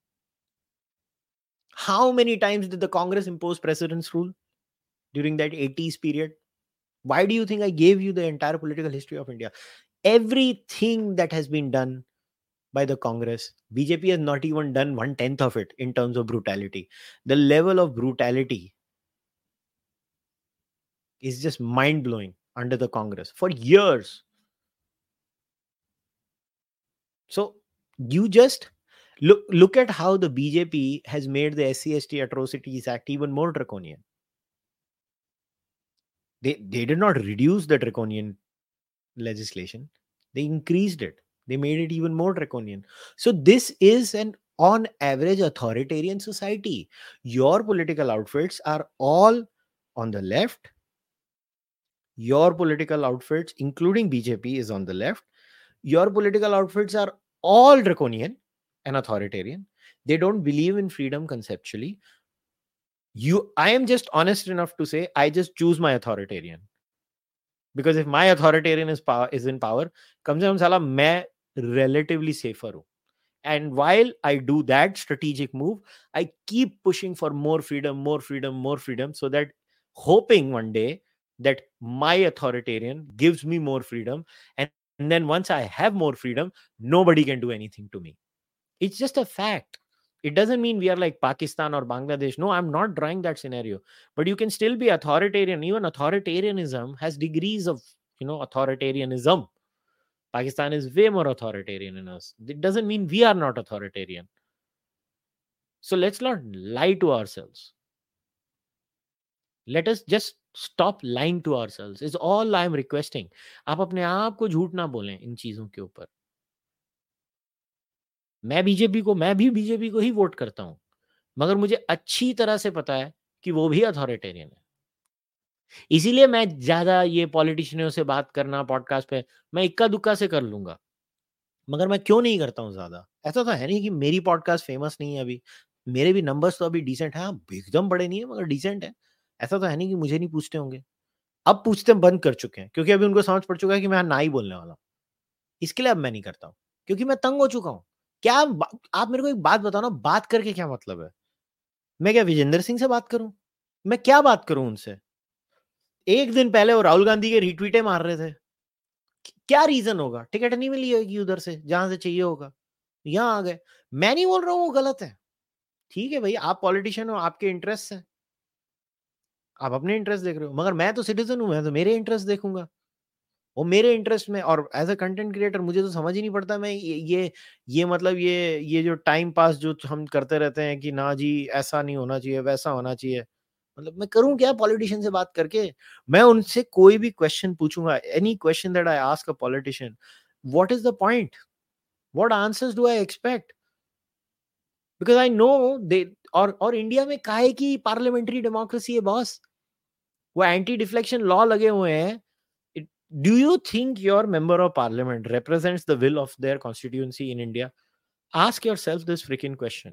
How many times did the Congress impose precedence rule during that eighties period? Why do you think I gave you the entire political history of India? Everything that has been done by the Congress, B J P has not even done one tenth of it in terms of brutality. The level of brutality is just mind blowing under the Congress for years. So you just look look at how the B J P has made the S C S T Atrocities Act even more draconian. They they did not reduce the draconian legislation; they increased it. They made it even more draconian. So this is an on average authoritarian society. Your political outfits are all on the left. Your political outfits, including B J P, is on the left. Your political outfits are all draconian and authoritarian. They don't believe in freedom conceptually. You, I am just honest enough to say I just choose my authoritarian. Because if my authoritarian is power is in power, कम से कम साला मैं relatively safer हूँ. And while I do that strategic move, I keep pushing for more freedom, more freedom, more freedom, so that hoping one day that my authoritarian gives me more freedom. And, and then once I have more freedom, nobody can do anything to me. It's just a fact. It doesn't mean we are like Pakistan or Bangladesh. No, I'm not drawing that scenario. But you can still be authoritarian. Even authoritarianism has degrees of, you know, authoritarianism. Pakistan is way more authoritarian than us. It doesn't mean we are not authoritarian. So let's not lie to ourselves. Let us just stop lying to ourselves. It's all I'm requesting. आप अपने आप को झूठ ना बोलें इन चीजों के ऊपर. मैं बीजेपी को मैं भी बीजेपी को ही वोट करता हूं, मगर मुझे अच्छी तरह से पता है कि वो भी अथॉरिटेरियन है. इसीलिए मैं ज्यादा ये पॉलिटिशियनों से बात करना पॉडकास्ट पे मैं इक्का दुक्का से कर लूंगा, मगर मैं क्यों नहीं करता हूं ज्यादा. ऐसा तो है नहीं कि मेरी पॉडकास्ट फेमस नहीं है अभी. मेरे भी नंबर्स तो अभी डिसेंट है. हाँ, एकदम बड़े नहीं है मगर डिसेंट है. ऐसा तो है नहीं कि मुझे नहीं पूछते होंगे. अब पूछते बंद कर चुके हैं क्योंकि अभी उनको समझ पड़ चुका है कि मैं ना ही बोलने वाला हूं. इसके लिए अब मैं नहीं करता हूं क्योंकि मैं तंग हो चुका हूं. क्या आप मेरे को एक बात बताओ ना, बात करके क्या मतलब है? मैं क्या विजेंद्र सिंह से बात करूं? मैं क्या बात करूं उनसे? एक दिन पहले वो राहुल गांधी के रीट्वीटे मार रहे थे. क्या रीजन होगा? टिकट नहीं मिली होगी उधर से जहां से चाहिए होगा, यहां आ गए. मैं नहीं बोल रहा हूं वो गलत है. ठीक है भाई, आप पॉलिटिशियन हो, आपके इंटरेस्ट है, आप अपने इंटरेस्ट देख रहे हो, मगर मैं तो सिटीजन हूं, मैं तो मेरे इंटरेस्ट देखूंगा. वो मेरे इंटरेस्ट में, और एज अ कंटेंट क्रिएटर मुझे तो समझ ही नहीं पड़ता. मैं ये ये ये मतलब ये ये जो टाइम पास जो हम करते रहते हैं कि ना जी ऐसा नहीं होना चाहिए, वैसा होना चाहिए, मतलब मैं करूं क्या पॉलिटिशियन से बात करके? मैं उनसे कोई भी क्वेश्चन पूछूंगा, any question that I ask a politician, what is the point, what answers do I expect? Because I know they. और और इंडिया में काहे की पार्लियामेंट्री डेमोक्रेसी है बॉस? वो एंटी डिफ्लेक्शन लॉ लगे हुए हैं. Do you think your member of parliament represents the will of their constituency in India? Ask yourself this freaking question.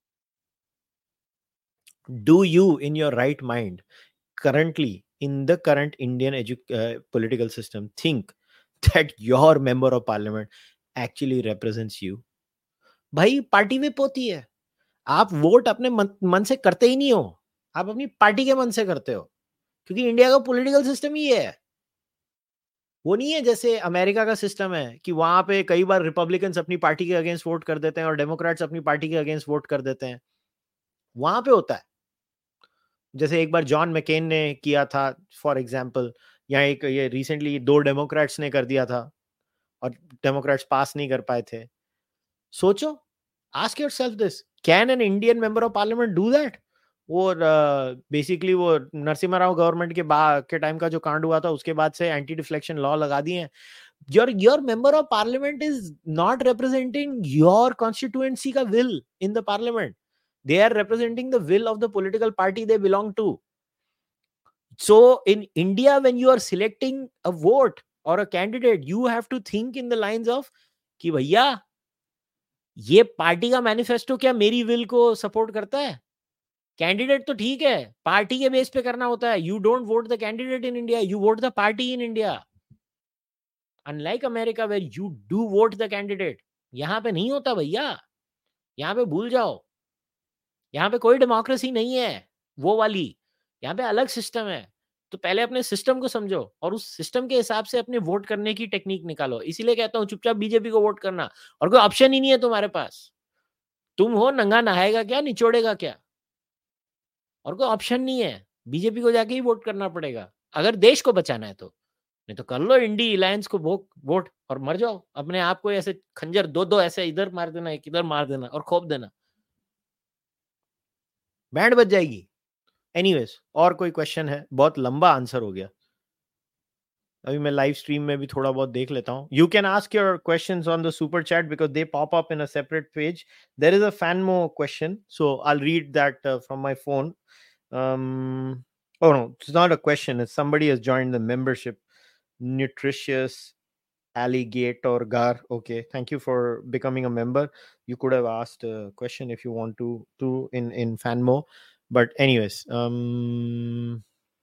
Do you, in your right mind, currently in the current Indian edu- uh, political system, think that your member of parliament actually represents you? भाई party whip होती है. आप vote अपने मन, मन से करते ही नहीं हो, आप अपनी पार्टी के मन से करते हो, क्योंकि इंडिया का पॉलिटिकल सिस्टम ही है. वो नहीं है जैसे अमेरिका का सिस्टम है कि वहां पे कई बार रिपब्लिकन्स अपनी पार्टी के अगेंस्ट वोट कर देते हैं और डेमोक्रेट्स अपनी पार्टी के अगेंस्ट वोट कर देते हैं. वहां पे होता है जैसे एक बार जॉन मैकेन ने किया था फॉर एग्जांपल, या एक ये रिसेंटली दो डेमोक्रेट्स ने कर दिया था और डेमोक्रेट्स पास नहीं कर पाए थे. सोचो, ask yourself this, can an Indian member of parliament do that? वो बेसिकली uh, वो नरसिम्हा राव गवर्नमेंट के बाद के टाइम का जो कांड हुआ था उसके बाद से एंटी डिफ्लेक्शन लॉ लगा दिए हैं. Your your member of parliament is not representing your constituency का will in the parliament. They are representing the will of the political party they belong to. So in India when you are selecting a vote or a candidate, you have to think in the lines of कि भैया ये party का manifesto क्या मेरी will को support करता है? Candidate तो ठीक है, पार्टी के बेस पे करना होता है. You don't vote the candidate in India, you vote the party in India. Unlike America where you do vote the candidate. यहाँ पे नहीं होता भैया, यहाँ पे भूल जाओ. यहाँ पे कोई डेमोक्रेसी नहीं है वो वाली, यहाँ पे अलग सिस्टम है. तो पहले अपने सिस्टम को समझो और उस सिस्टम के हिसाब से अपने वोट करने की टेक्निक निकालो. इसीलिए कहता हूँ चुपचाप बीजेपी को वोट करना, और कोई ऑप्शन ही नहीं है तुम्हारे पास. तुम हो नंगा नहाएगा क्या, निचोड़ेगा क्या, और कोई ऑप्शन नहीं है. बीजेपी को जाके ही वोट करना पड़ेगा अगर देश को बचाना है तो. नहीं तो कर लो इंडी अलायंस को वोट वोट और मर जाओ अपने आप को. ऐसे खंजर दो दो ऐसे इधर मार देना, एक इधर मार देना और खोप देना, बैंड बज जाएगी. एनीवेज, और कोई क्वेश्चन है? बहुत लंबा आंसर हो गया. अभी मैं लाइव स्ट्रीम में भी थोड़ा बहुत देख लेता हूँ. You can ask your questions on the super chat because they pop up in a separate page. There is a Fanmo question, so I will read that from my phone. um oh no, it's not a question, it's somebody has joined the membership. Nutritious alligator gar, okay, thank you for becoming a member. You could have asked a question if you want to to in in fanmo, but anyways, um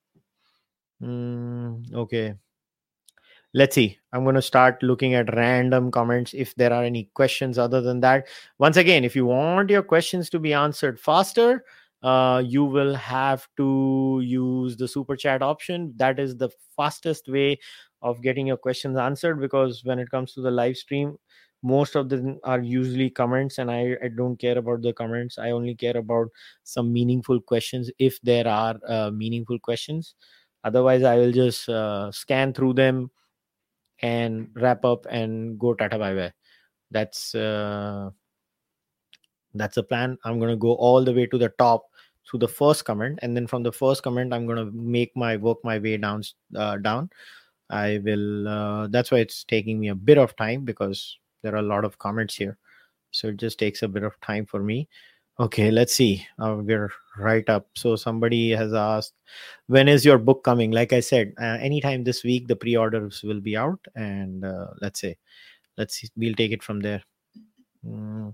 mm, okay, let's see. I'm going to start looking at random comments if there are any questions. Other than that, once again, if you want your questions to be answered faster, uh, you will have to use the super chat option. That is the fastest way of getting your questions answered, because when it comes to the live stream, most of them are usually comments, and I, I don't care about the comments. I only care about some meaningful questions if there are uh, meaningful questions. Otherwise, I will just uh, scan through them and wrap up and go tata bye bye. That's uh, that's the plan. I'm going to go all the way to the top to the first comment, and then from the first comment I'm going to make my work my way down uh, down. I will uh, that's why it's taking me a bit of time, because there are a lot of comments here, so it just takes a bit of time for me. Okay, let's see. Uh, we're right up. So somebody has asked, when is your book coming? Like I said, uh, anytime this week the pre-orders will be out, and uh, let's say let's see, we'll take it from there. Mm.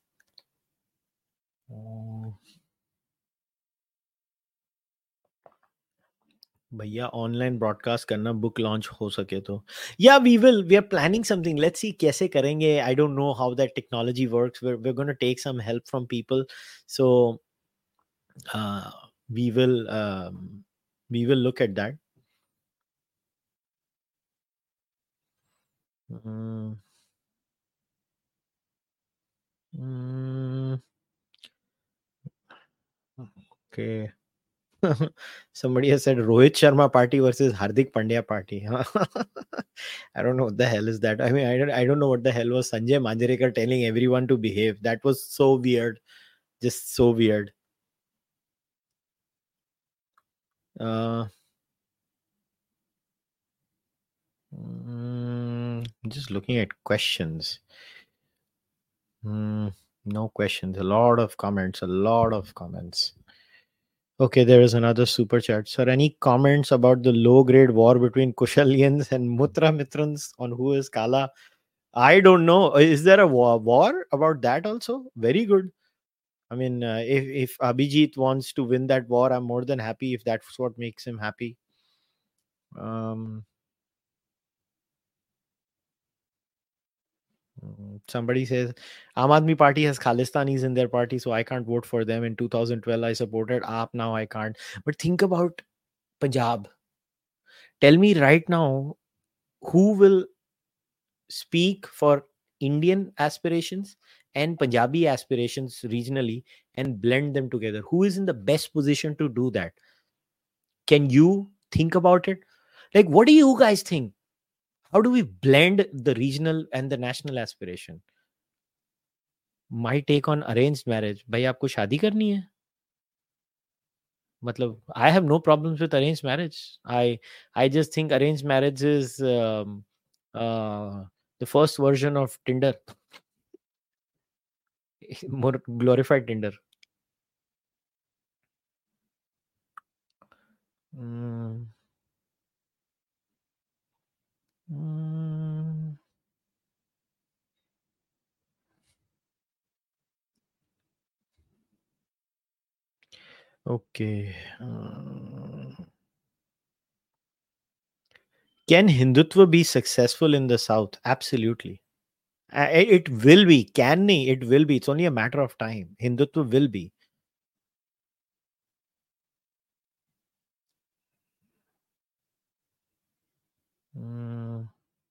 Oh. भैया online broadcast करना book launch हो सके तो. या we will we are planning something. Let's see कैसे करेंगे. I don't know how that technology works. We are gonna take some help from people. So we will we will look at that. Mm, mm, okay. Somebody has said Rohit Sharma party versus Hardik Pandya party. I don't know what the hell is that. I mean, I don't, I don't know what the hell was Sanjay Manjrekar telling everyone to behave. That was so weird. Just so weird. Uh, mm, just looking at questions. Mm, no questions. A lot of comments. A lot of comments. Okay, there is another super chat. Sir, any comments about the low grade war between Kushalians and Mutra Mitrans on who is Kala? I don't know. Is there a war, war about that also? Very good. I mean, uh, if, if Abhijit wants to win that war, I'm more than happy if that's what makes him happy. Um, somebody says, Aam Aadmi Party has Khalistanis in their party, so I can't vote for them. In two thousand twelve, I supported A A P, now I can't. But think about Punjab. Tell me right now, who will speak for Indian aspirations and Punjabi aspirations regionally and blend them together? Who is in the best position to do that? Can you think about it? Like, what do you guys think? How do we blend the regional and the national aspiration? My take on arranged marriage. भाई आपको शादी करनी है? मतलब, I have no problems with arranged marriage. I I just think arranged marriage is um, uh, the first version of Tinder. More glorified Tinder. Mm. Mm. Okay. Uh, can Hindutva be successful in the South? Absolutely. Uh, it it will be. Can nahi, it will be. It's only a matter of time. Hindutva will be. Mm.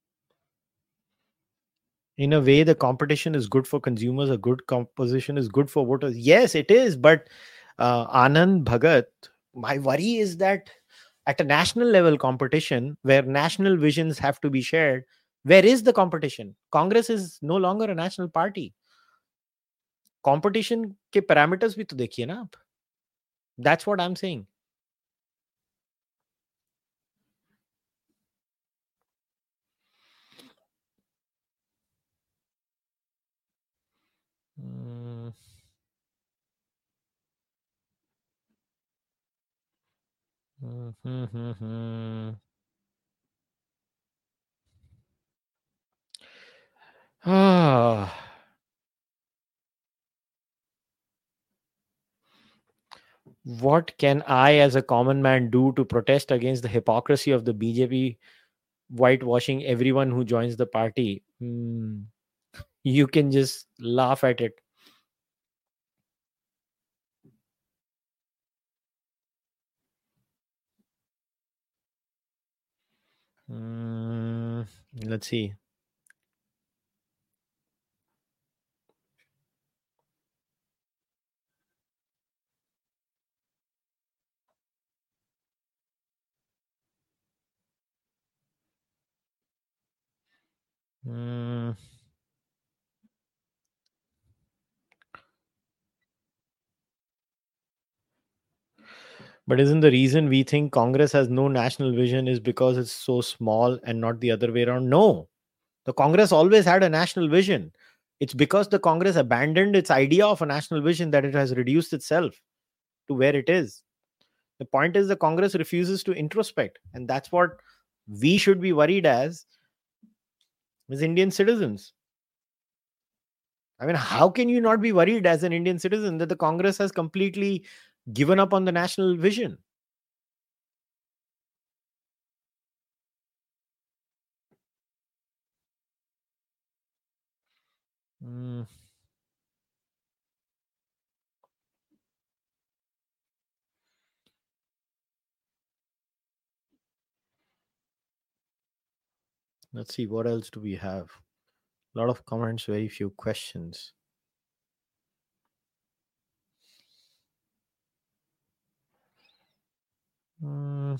In a way, the competition is good for consumers. A good composition is good for voters. Yes, it is. But uh, Anand Bhagat, my worry is that at a national level competition where national visions have to be shared, where is the competition? Congress is no longer a national party. Competition के parameters भी तो देखिए ना आप. That's what I'm saying. Mm. Mm-hmm. Ah. What can I, as a common man, do to protest against the hypocrisy of the B J P whitewashing everyone who joins the party? Hmm. You can just laugh at it. Hmm. Let's see. Hmm. But isn't the reason we think Congress has no national vision is because it's so small and not the other way around? No. The Congress always had a national vision. It's because the Congress abandoned its idea of a national vision that it has reduced itself to where it is. The point is the Congress refuses to introspect, and that's what we should be worried as as Indian citizens. I mean, how can you not be worried as an Indian citizen that the Congress has completely given up on the national vision? Mm. Let's see, what else do we have? A lot of comments, very few questions. Mm.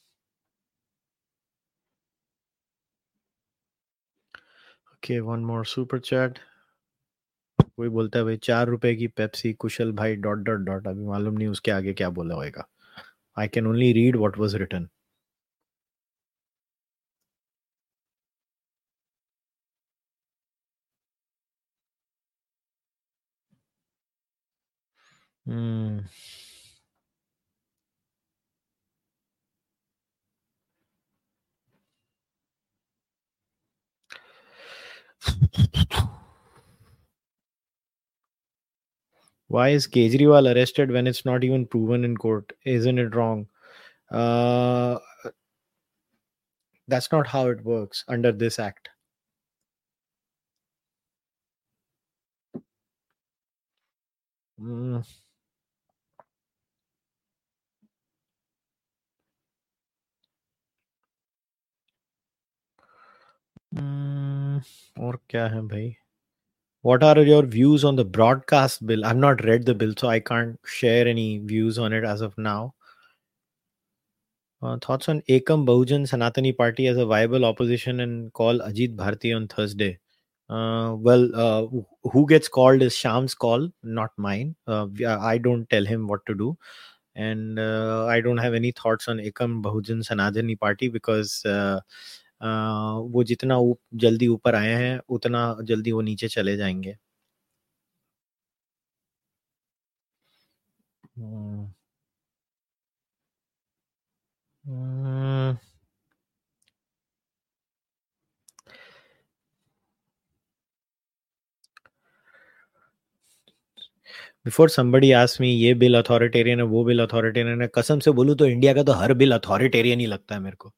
Okay, one more super chat. कोई बोलता है भाई चार रुपए की Pepsi कुशल भाई dot dot dot अभी मालूम नहीं उसके आगे क्या बोला होगा. I can only read what was written. Hmm. Why is Kejriwal arrested when it's not even proven in court? Isn't it wrong? Uh, that's not how it works under this act. Mm. Mm. और क्या है भाई? What are your views on the broadcast bill? I've not read the bill, so I can't share any views on it as of now. Uh, thoughts on Ekam Bahujan Sanatani Party as a viable opposition and call Ajit Bharti on Thursday? Uh, well, uh, who gets called is Sham's call, not mine. Uh, we- I don't tell him what to do. And uh, I don't have any thoughts on Ekam Bahujan Sanatani Party because uh, uh, वो जितना ऊप, जल्दी ऊपर आए हैं उतना जल्दी वो नीचे चले जाएंगे. Hmm. Hmm. Before somebody asks me ये बिल अथॉरिटेरियन है वो बिल अथॉरिटेरियन है, कसम से बोलूं तो इंडिया का तो हर बिल अथॉरिटेरियन ही लगता है मेरे को.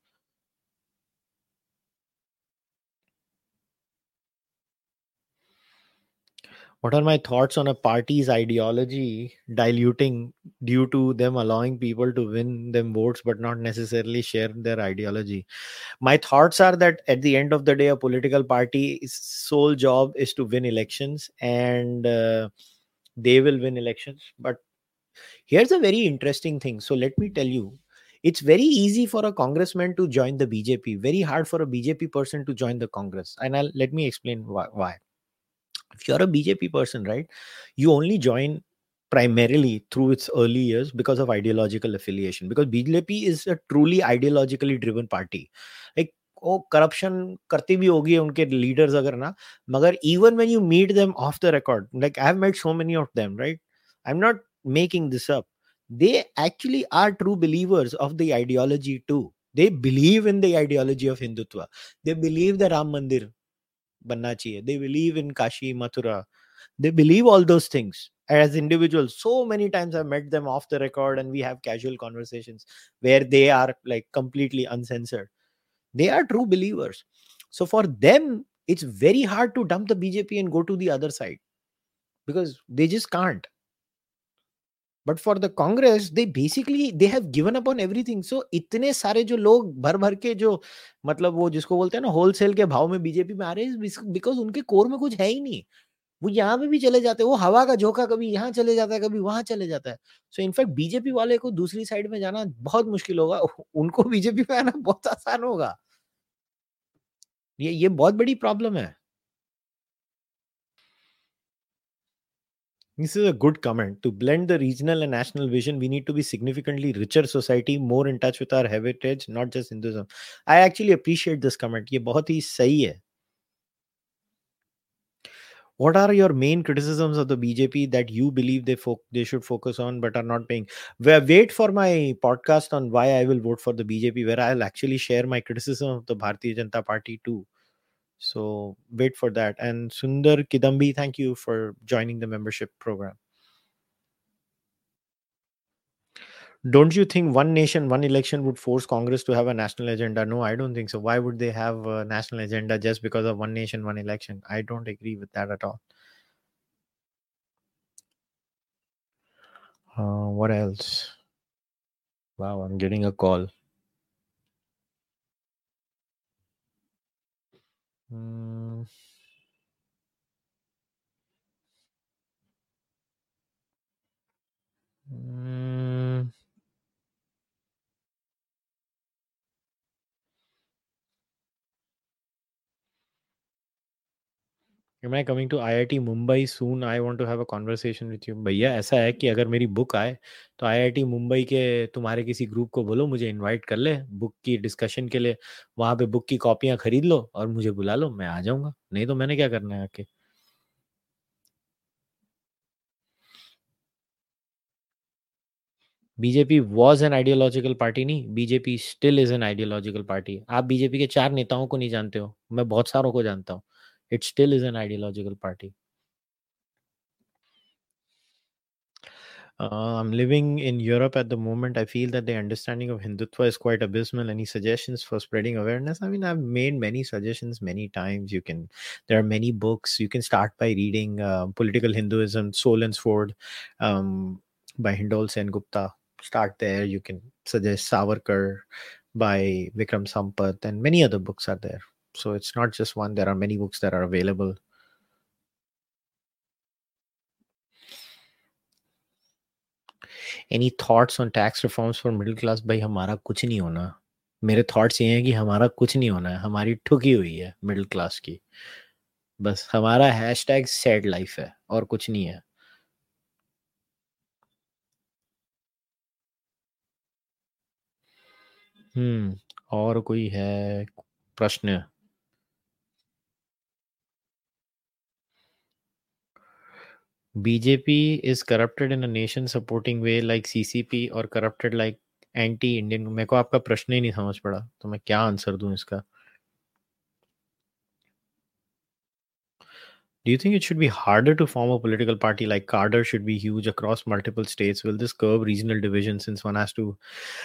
What are my thoughts on a party's ideology diluting due to them allowing people to win them votes but not necessarily share their ideology? My thoughts are that at the end of the day, a political party's sole job is to win elections, and uh, they will win elections. But here's a very interesting thing. So let me tell you, it's very easy for a congressman to join the B J P, very hard for a B J P person to join the Congress. And I'll, let me explain why. why. If you're a B J P person, right, you only join primarily through its early years because of ideological affiliation, because B J P is a truly ideologically driven party. Like, oh, corruption करती भी होगी उनके leaders अगर ना, मगर even when you meet them off the record, like I've met so many of them, right, I'm not making this up, they actually are true believers of the ideology too. They believe in the ideology of Hindutva. They believe the Ram Mandir बनना चाहिए. They believe in Kashi, Mathura. They believe all those things as individuals. So many times I've met them off the record and we have casual conversations where they are like completely uncensored. They are true believers. So for them, it's very hard to dump the B J P and go to the other side because they just can't. But for the Congress, they basically they have given up on everything. So इतने सारे जो लोग भर भर के जो मतलब वो जिसको बोलते हैं ना होलसेल के भाव में बीजेपी में आ रहे हैं बिकॉज उनके कोर में कुछ है ही नहीं. वो यहाँ पे भी चले जाते हैं, वो हवा का झोंका कभी यहाँ चले जाता है कभी वहां चले जाता है. सो इनफैक्ट बीजेपी वाले को दूसरी साइड में जाना बहुत मुश्किल होगा, उनको बीजेपी में आना बहुत आसान होगा. ये ये बहुत बड़ी प्रॉब्लम है. This is a good comment. To blend the regional and national vision, we need to be significantly richer society, more in touch with our heritage, not just Hinduism. I actually appreciate this comment. ये बहुत ही सही है. What are your main criticisms of the B J P that you believe they fo- they should focus on but are not paying? Well, wait for my podcast on why I will vote for the B J P, where I'll actually share my criticism of the Bharatiya Janata Party too. So wait for that. And Sundar Kidambi, thank you for joining the membership program. Don't you think one nation, one election would force Congress to have a national agenda? No, I don't think so. Why would they have a national agenda just because of one nation, one election? I don't agree with that at all. Uh, what else? Wow, I'm getting a call. Hmm. Hmm. Am I coming to I I T Mumbai soon? I want to have a conversation with you. भैया ऐसा है कि अगर मेरी book आए तो I I T Mumbai के तुम्हारे किसी ग्रुप को बोलो मुझे इनवाइट कर ले बुक की डिस्कशन के लिए. वहां पे बुक की कॉपियां खरीद लो और मुझे बुला लो, मैं आ जाऊंगा. नहीं तो मैंने क्या करना है आके. BJP was an ideological party नहीं, BJP still is an ideological party. आप बीजेपी के चार नेताओं को नहीं जानते हो, मैं बहुत सारों को जानता हूँ. It still is an ideological party. Uh, I'm living in Europe at the moment. I feel that the understanding of Hindutva is quite abysmal. Any suggestions for spreading awareness? I mean, I've made many suggestions many times. You can, there are many books. You can start by reading uh, Political Hinduism, Soul and Sword um, by Hindol Sen Gupta. Start there. You can suggest Savarkar by Vikram Sampath, and many other books are there. So it's not just one. There are many books that are available. Any thoughts on tax reforms for middle class? भाई हमारा कुछ नहीं होना. मेरे thoughts ये हैं कि हमारा कुछ नहीं होना है, हमारी ठुकी हुई है मिडिल क्लास की. बस हमारा हैशटैग सैड लाइफ है और कुछ नहीं है. हम्म और कोई है प्रश्न? B J P is corrupted in a nation supporting way like C C P or corrupted like anti-Indian. मेरे को आपका प्रश्न ही नहीं समझ पड़ा, तो मैं क्या आंसर दूं इसका. Do you think it should be harder to form a political party like Cadre should be huge across multiple states? Will this curb regional division since one has to?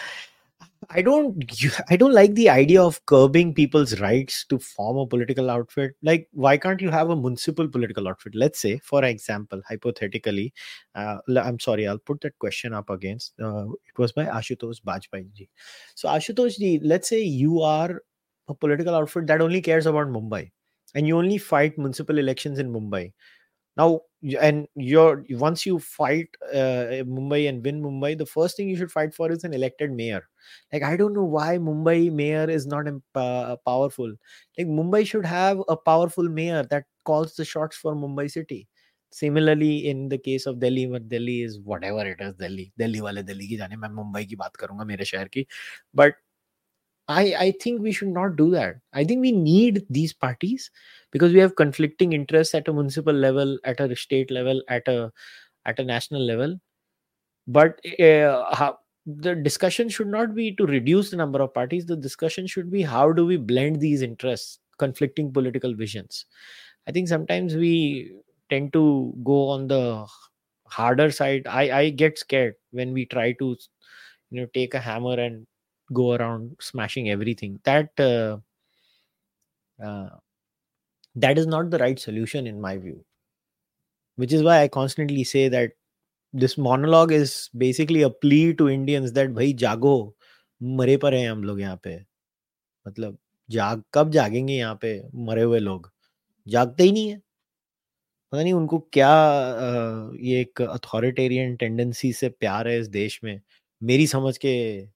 I don't I don't like the idea of curbing people's rights to form a political outfit. Like, why can't you have a municipal political outfit? Let's say, for example, hypothetically, uh, l- I'm sorry, I'll put that question up against. Uh, it was by Ashutosh Bajpai ji. So, Ashutosh ji, let's say you are a political outfit that only cares about Mumbai, and you only fight municipal elections in Mumbai. Now, y- and you're once you fight uh, Mumbai and win Mumbai, the first thing you should fight for is an elected mayor. Like, I don't know why Mumbai mayor is not em- uh, powerful. Like, Mumbai should have a powerful mayor that calls the shots for Mumbai city. Similarly, in the case of Delhi, but Delhi is whatever it is. Delhi, Delhi वाले Delhi की जाने, मैं मुंबई की बात करूंगा मेरे शहर की. But I, I think we should not do that. I think we need these parties because we have conflicting interests at a municipal level, at a state level, at a at a national level. But uh, how, the discussion should not be to reduce the number of parties. The discussion should be how do we blend these interests, conflicting political visions. I think sometimes we tend to go on the harder side. I I get scared when we try to, you know, take a hammer and go around smashing everything. That uh, uh, that is not the right solution in my view. Which is why I constantly say that this monologue is basically a plea to Indians that भाई जागो, मरे पर हैं हम लोग यहाँ पे. मतलब जाग कब जागेंगे यहाँ पे मरे हुए लोग? जागते ही नहीं है. पता नहीं उनको क्या अ, ये एक अथॉरिटेरियन टेंडेंसी से प्यार है इस देश में. मेरी समझ के,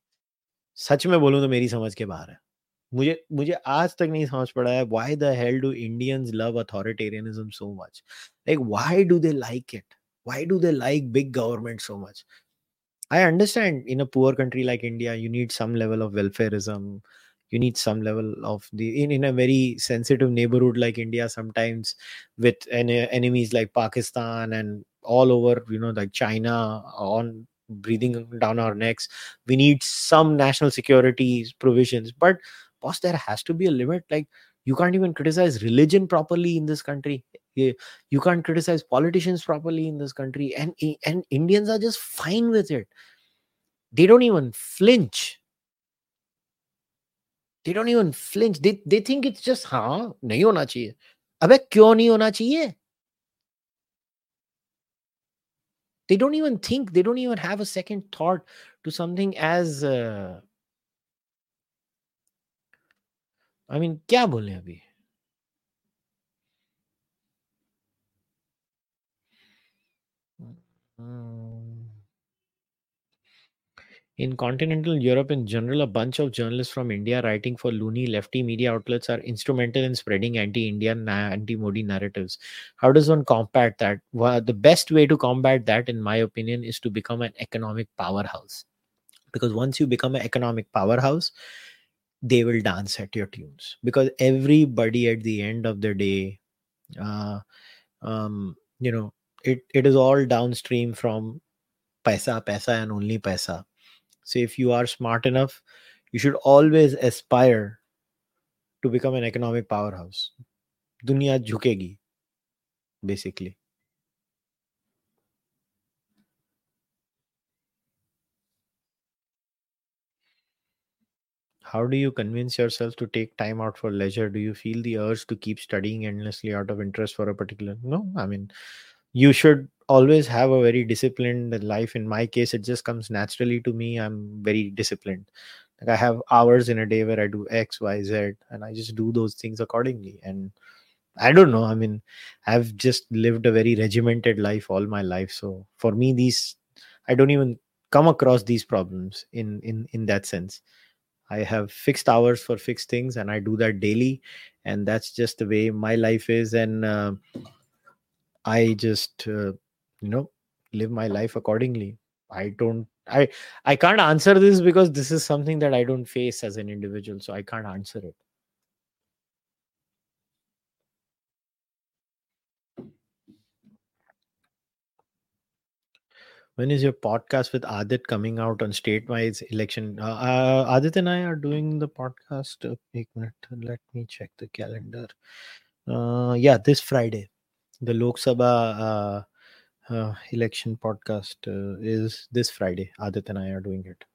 सच में बोलूं तो मेरी समझ के बाहर है. मुझे मुझे आज तक नहीं समझ पड़ा है why the hell do Indians love authoritarianism so much? Like, why do they like it? Why do they like big government so much? I understand in a poor country like India, you need some level of welfareism. You need some level of the in, in a very sensitive neighborhood like India, sometimes with en- enemies like Pakistan and all over, you know, like China on breathing down our necks. We need some national security provisions. But boss, there has to be a limit. Like, you can't even criticize religion properly in this country. Yeah, you can't criticize politicians properly in this country, and and Indians are just fine with it. They don't even flinch. They don't even flinch. They they think it's just हाँ नहीं होना चाहिए. अबे क्यों नहीं होना चाहिए? They don't even think. They don't even have a second thought to something as uh, I mean, क्या बोले अभी? Hmm. In continental Europe in general, a bunch of journalists from India writing for loony lefty media outlets are instrumental in spreading anti-Indian, anti-Modi narratives. How does one combat that? Well, the best way to combat that, in my opinion, is to become an economic powerhouse. Because once you become an economic powerhouse, they will dance at your tunes. Because everybody at the end of the day, uh, um, you know, it, it is all downstream from paisa, paisa, and only paisa. So if you are smart enough, you should always aspire to become an economic powerhouse. Dunya jhukegi, basically. How do you convince yourself to take time out for leisure? Do you feel the urge to keep studying endlessly out of interest for a particular? No, I mean, you should always have a very disciplined life. In my case, it just comes naturally to me. I'm very disciplined. Like, I have hours in a day where I do X, Y, Z, and I just do those things accordingly. And I don't know. I mean, I've just lived a very regimented life all my life. So for me, these I don't even come across these problems in in in that sense. I have fixed hours for fixed things, and I do that daily, and that's just the way my life is. And uh, I just uh, you know live my life accordingly. I don't. I I can't answer this because this is something that I don't face as an individual, so I can't answer it. When is your podcast with Adit coming out on statewide election? Uh, uh, Adit and I are doing the podcast. Uh, एक minute, let me check the calendar. Uh, yeah, this Friday. The Lok Sabha uh, uh, election podcast uh, is this Friday. Adit and I are doing it.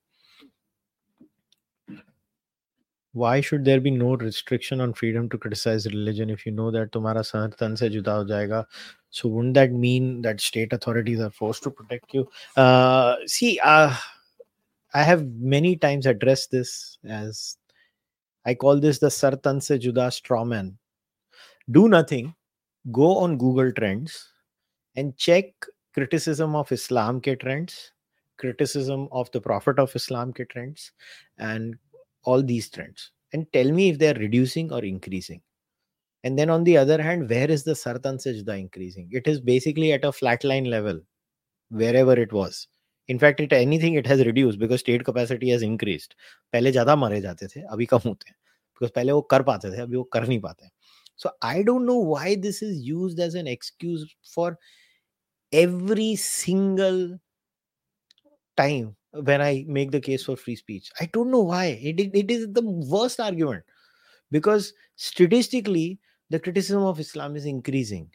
Why should there be no restriction on freedom to criticize religion if you know that तुम्हारा संतन से जुदा हो जाएगा? So wouldn't that mean that state authorities are forced to protect you? Uh, see, uh, I have many times addressed this as I call this the Sartan se juda straw man. Do nothing, go on Google Trends and check criticism of Islam ke trends, criticism of the Prophet of Islam ke trends, and all these trends, and tell me if they're reducing or increasing. And then on the other hand, where is the Sartan Sajda increasing? It is basically at a flatline level, wherever it was. In fact, it anything it has reduced because state capacity has increased. पहले ज़्यादा मारे जाते थे, अभी कम होते हैं. Because पहले वो कर पाते थे, अभी वो कर नहीं पाते. So I don't know why this is used as an excuse for every single time when I make the case for free speech. I don't know why. It, it, it is the worst argument because statistically, the criticism of Islam is increasing.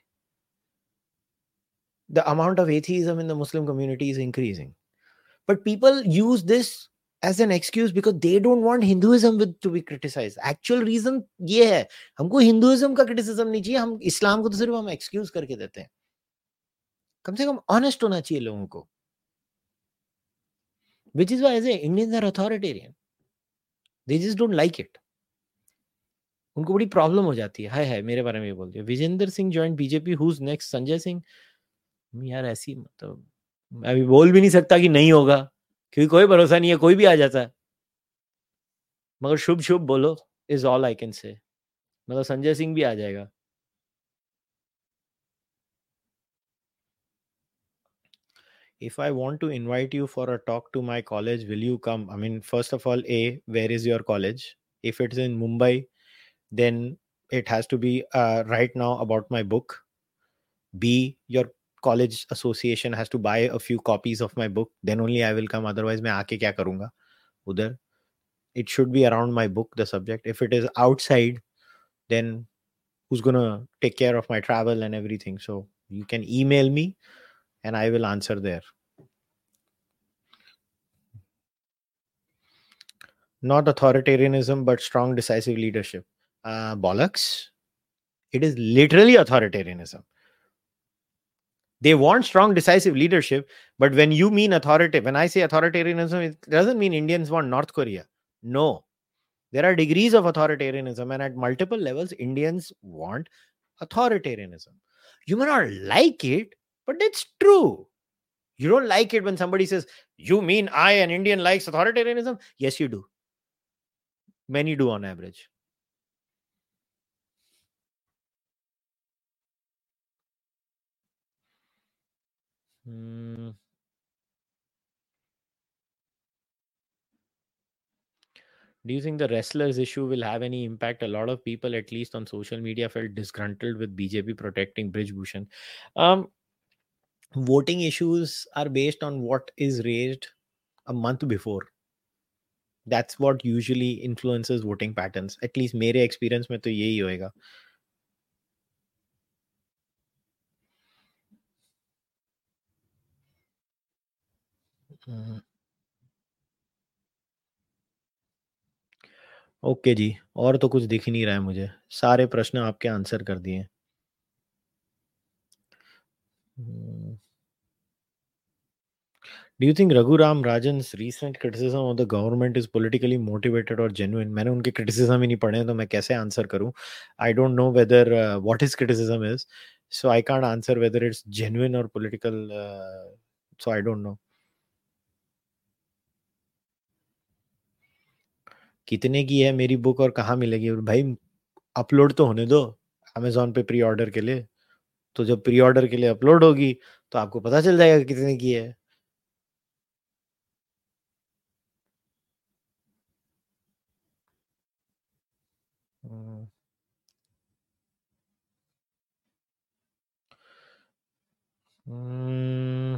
The amount of atheism in the Muslim community is increasing. But people use this as an excuse because they don't want Hinduism with, to be criticized. Actual reason ये है, हमको Hinduism का criticism नहीं चाहिए, हम इस्लाम को तो सिर्फ हम excuse करके देते हैं. कम से कम honest होना चाहिए लोगों को. Which is why I say Indians are authoritarian. They just don't like it. उनको बड़ी प्रॉब्लम हो जाती है. हाय हाय मेरे बारे में ये बोल दिया. Vijender Singh joined BJP, who's next? Sanjay Singh. यार ऐसी मतलब मैं अभी बोल भी नहीं सकता कि नहीं होगा क्योंकि कोई भरोसा नहीं है, कोई भी आ जाता है. मगर शुभ शुभ बोलो is all I can say. मतलब संजय सिंह भी आ जाएगा. If I want to invite you for a talk to my college, will you come? I mean, first of all, A, where is your college? If it's in Mumbai, then it has to be uh, right now about my book. B, your college association has to buy a few copies of my book. Then only I will come. Otherwise, मैं आके क्या करूँगा उधर? It should be around my book, the subject. If it is outside, then who's gonna take care of my travel and everything? So you can email me and I will answer there. Not authoritarianism, but strong, decisive leadership. Uh, bollocks. It is literally authoritarianism. They want strong, decisive leadership, but when you mean authority, when I say authoritarianism, it doesn't mean Indians want North Korea. No. There are degrees of authoritarianism, and at multiple levels, Indians want authoritarianism. You may not like it, but it's true. You don't like it when somebody says, you mean I, an Indian, likes authoritarianism? Yes, you do. Many do on average. Hmm. Do you think the wrestlers issue will have any impact? A lot of people, at least on social media, felt disgruntled with B J P protecting Brij Bhushan. Um, voting issues are based on what is raised a month before. That's what usually influences voting patterns. At least मेरे experience में तो यही होएगा. Okay जी, और तो कुछ दिख ही नहीं रहा है मुझे. सारे प्रश्न आपके आंसर कर दिए. Do you think Raghuram Rajan's recent criticism of the government is politically motivated or genuine? मैंने उनके criticism ही नहीं पढ़े तो मैं कैसे आंसर करूं? I don't know whether uh, what his criticism is, so I can't answer whether it's genuine or political. Uh, so I don't know. कितने की है मेरी बुक और कहाँ मिलेगी? भाई अपलोड तो होने दो अमेजोन पे प्री ऑर्डर के लिए. तो जब प्री ऑर्डर के लिए अपलोड होगी तो आपको पता चल जाएगा कितने की है. Hmm. Mm.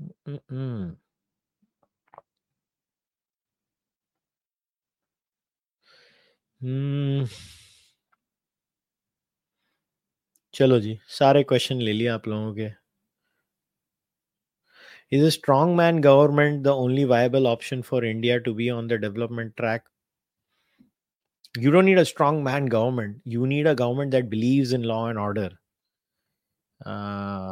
Mm-mm. Hmm. चलो जी, सारे क्वेश्चन ले लिए आप लोगों के. Is a strongman government the only viable option for India to be on the development track? You don't need a strongman government. You need a government that believes in law and order. Uh,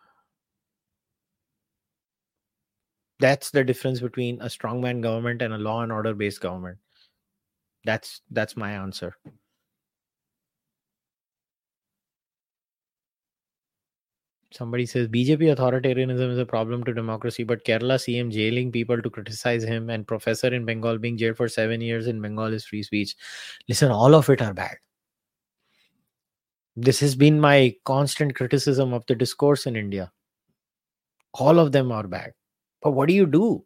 that's the difference between a strongman government and a law and order based government. That's that's my answer. Somebody says B J P authoritarianism is a problem to democracy, but Kerala C M jailing people to criticize him and professor in Bengal being jailed for seven years in Bengal is free speech. Listen, all of it are bad. This has been my constant criticism of the discourse in India. All of them are bad. But what do you do?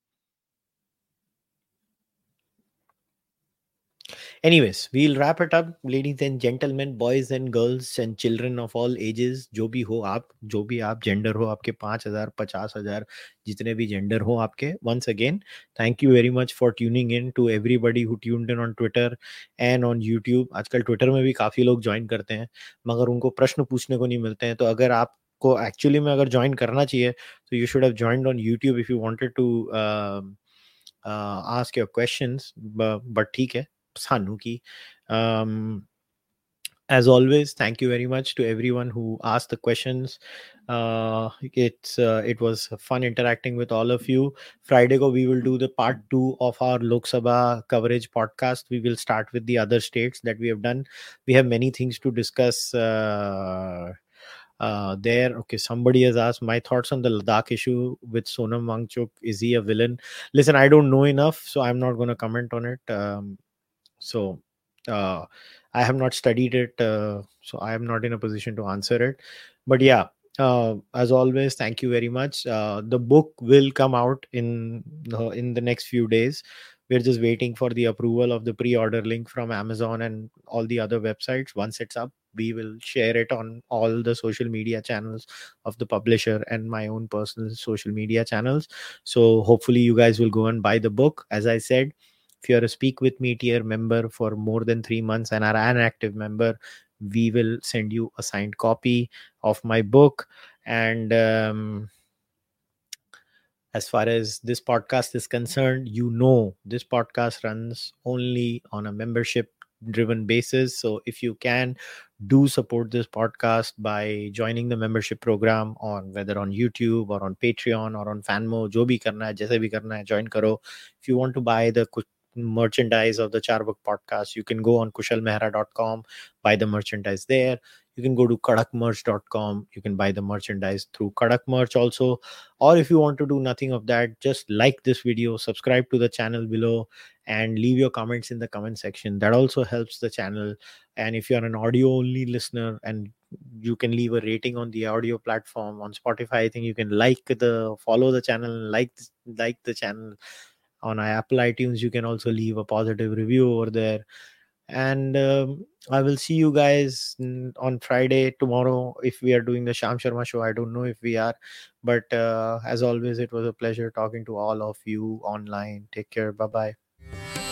Anyways, we'll wrap it up, ladies and gentlemen, boys and girls and children of all ages. जो भी हो आप, जो भी आप gender हो, आपके पाँच हजार, पचास हजार, जितने भी gender हो आपके. Once again, thank you very much for tuning in to everybody who tuned in on Twitter and on YouTube. आजकल Twitter में भी काफी लोग join करते हैं, मगर उनको प्रश्न पूछने को नहीं मिलते हैं. तो अगर आपको actually में अगर join करना चाहिए, तो you should have joined on YouTube if you wanted to uh, uh, ask your questions. But ठीक है. Sanuki. Um, as always, thank you very much to everyone who asked the questions. Uh, it's uh, it was fun interacting with all of you. Friday go we will do the part two of our Lok Sabha coverage podcast. We will start with the other states that we have done. We have many things to discuss. Uh, uh, there. Okay, somebody has asked my thoughts on the Ladakh issue with Sonam Wangchuk. Is he a villain? Listen, I don't know enough, so I'm not going to comment on it. Um, so uh, I have not studied it, uh, so I am not in a position to answer it. But yeah, uh, as always, thank you very much. Uh, the book will come out in the, in the next few days. We're just waiting for the approval of the pre-order link from Amazon and all the other websites. Once it's up, we will share it on all the social media channels of the publisher and my own personal social media channels. So hopefully you guys will go and buy the book. As I said, if you're a Speak With Me tier member for more than three months and are an active member, we will send you a signed copy of my book. And um, as far as this podcast is concerned, you know, this podcast runs only on a membership driven basis. So if you can, do support this podcast by joining the membership program on whether on YouTube or on Patreon or on Fanmo. Jo bhi karna hai, jaise bhi karna hai, join karo. If you want to buy the merchandise of the Charbak podcast, you can go on kushal mehra dot com, buy the merchandise there. You can go to kadak merch dot com. You can buy the merchandise through Kadak Merch also. Or if you want to do nothing of that, just like this video, subscribe to the channel below, and leave your comments in the comment section. That also helps the channel. And if you're an audio only listener, and you can leave a rating on the audio platform on Spotify, I think you can like the follow the channel, like like the channel. On Apple iTunes, you can also leave a positive review over there. And um, I will see you guys on Friday tomorrow if we are doing the Sham Sharma show. I don't know if we are, but uh, as always, it was a pleasure talking to all of you online. Take care. Bye bye.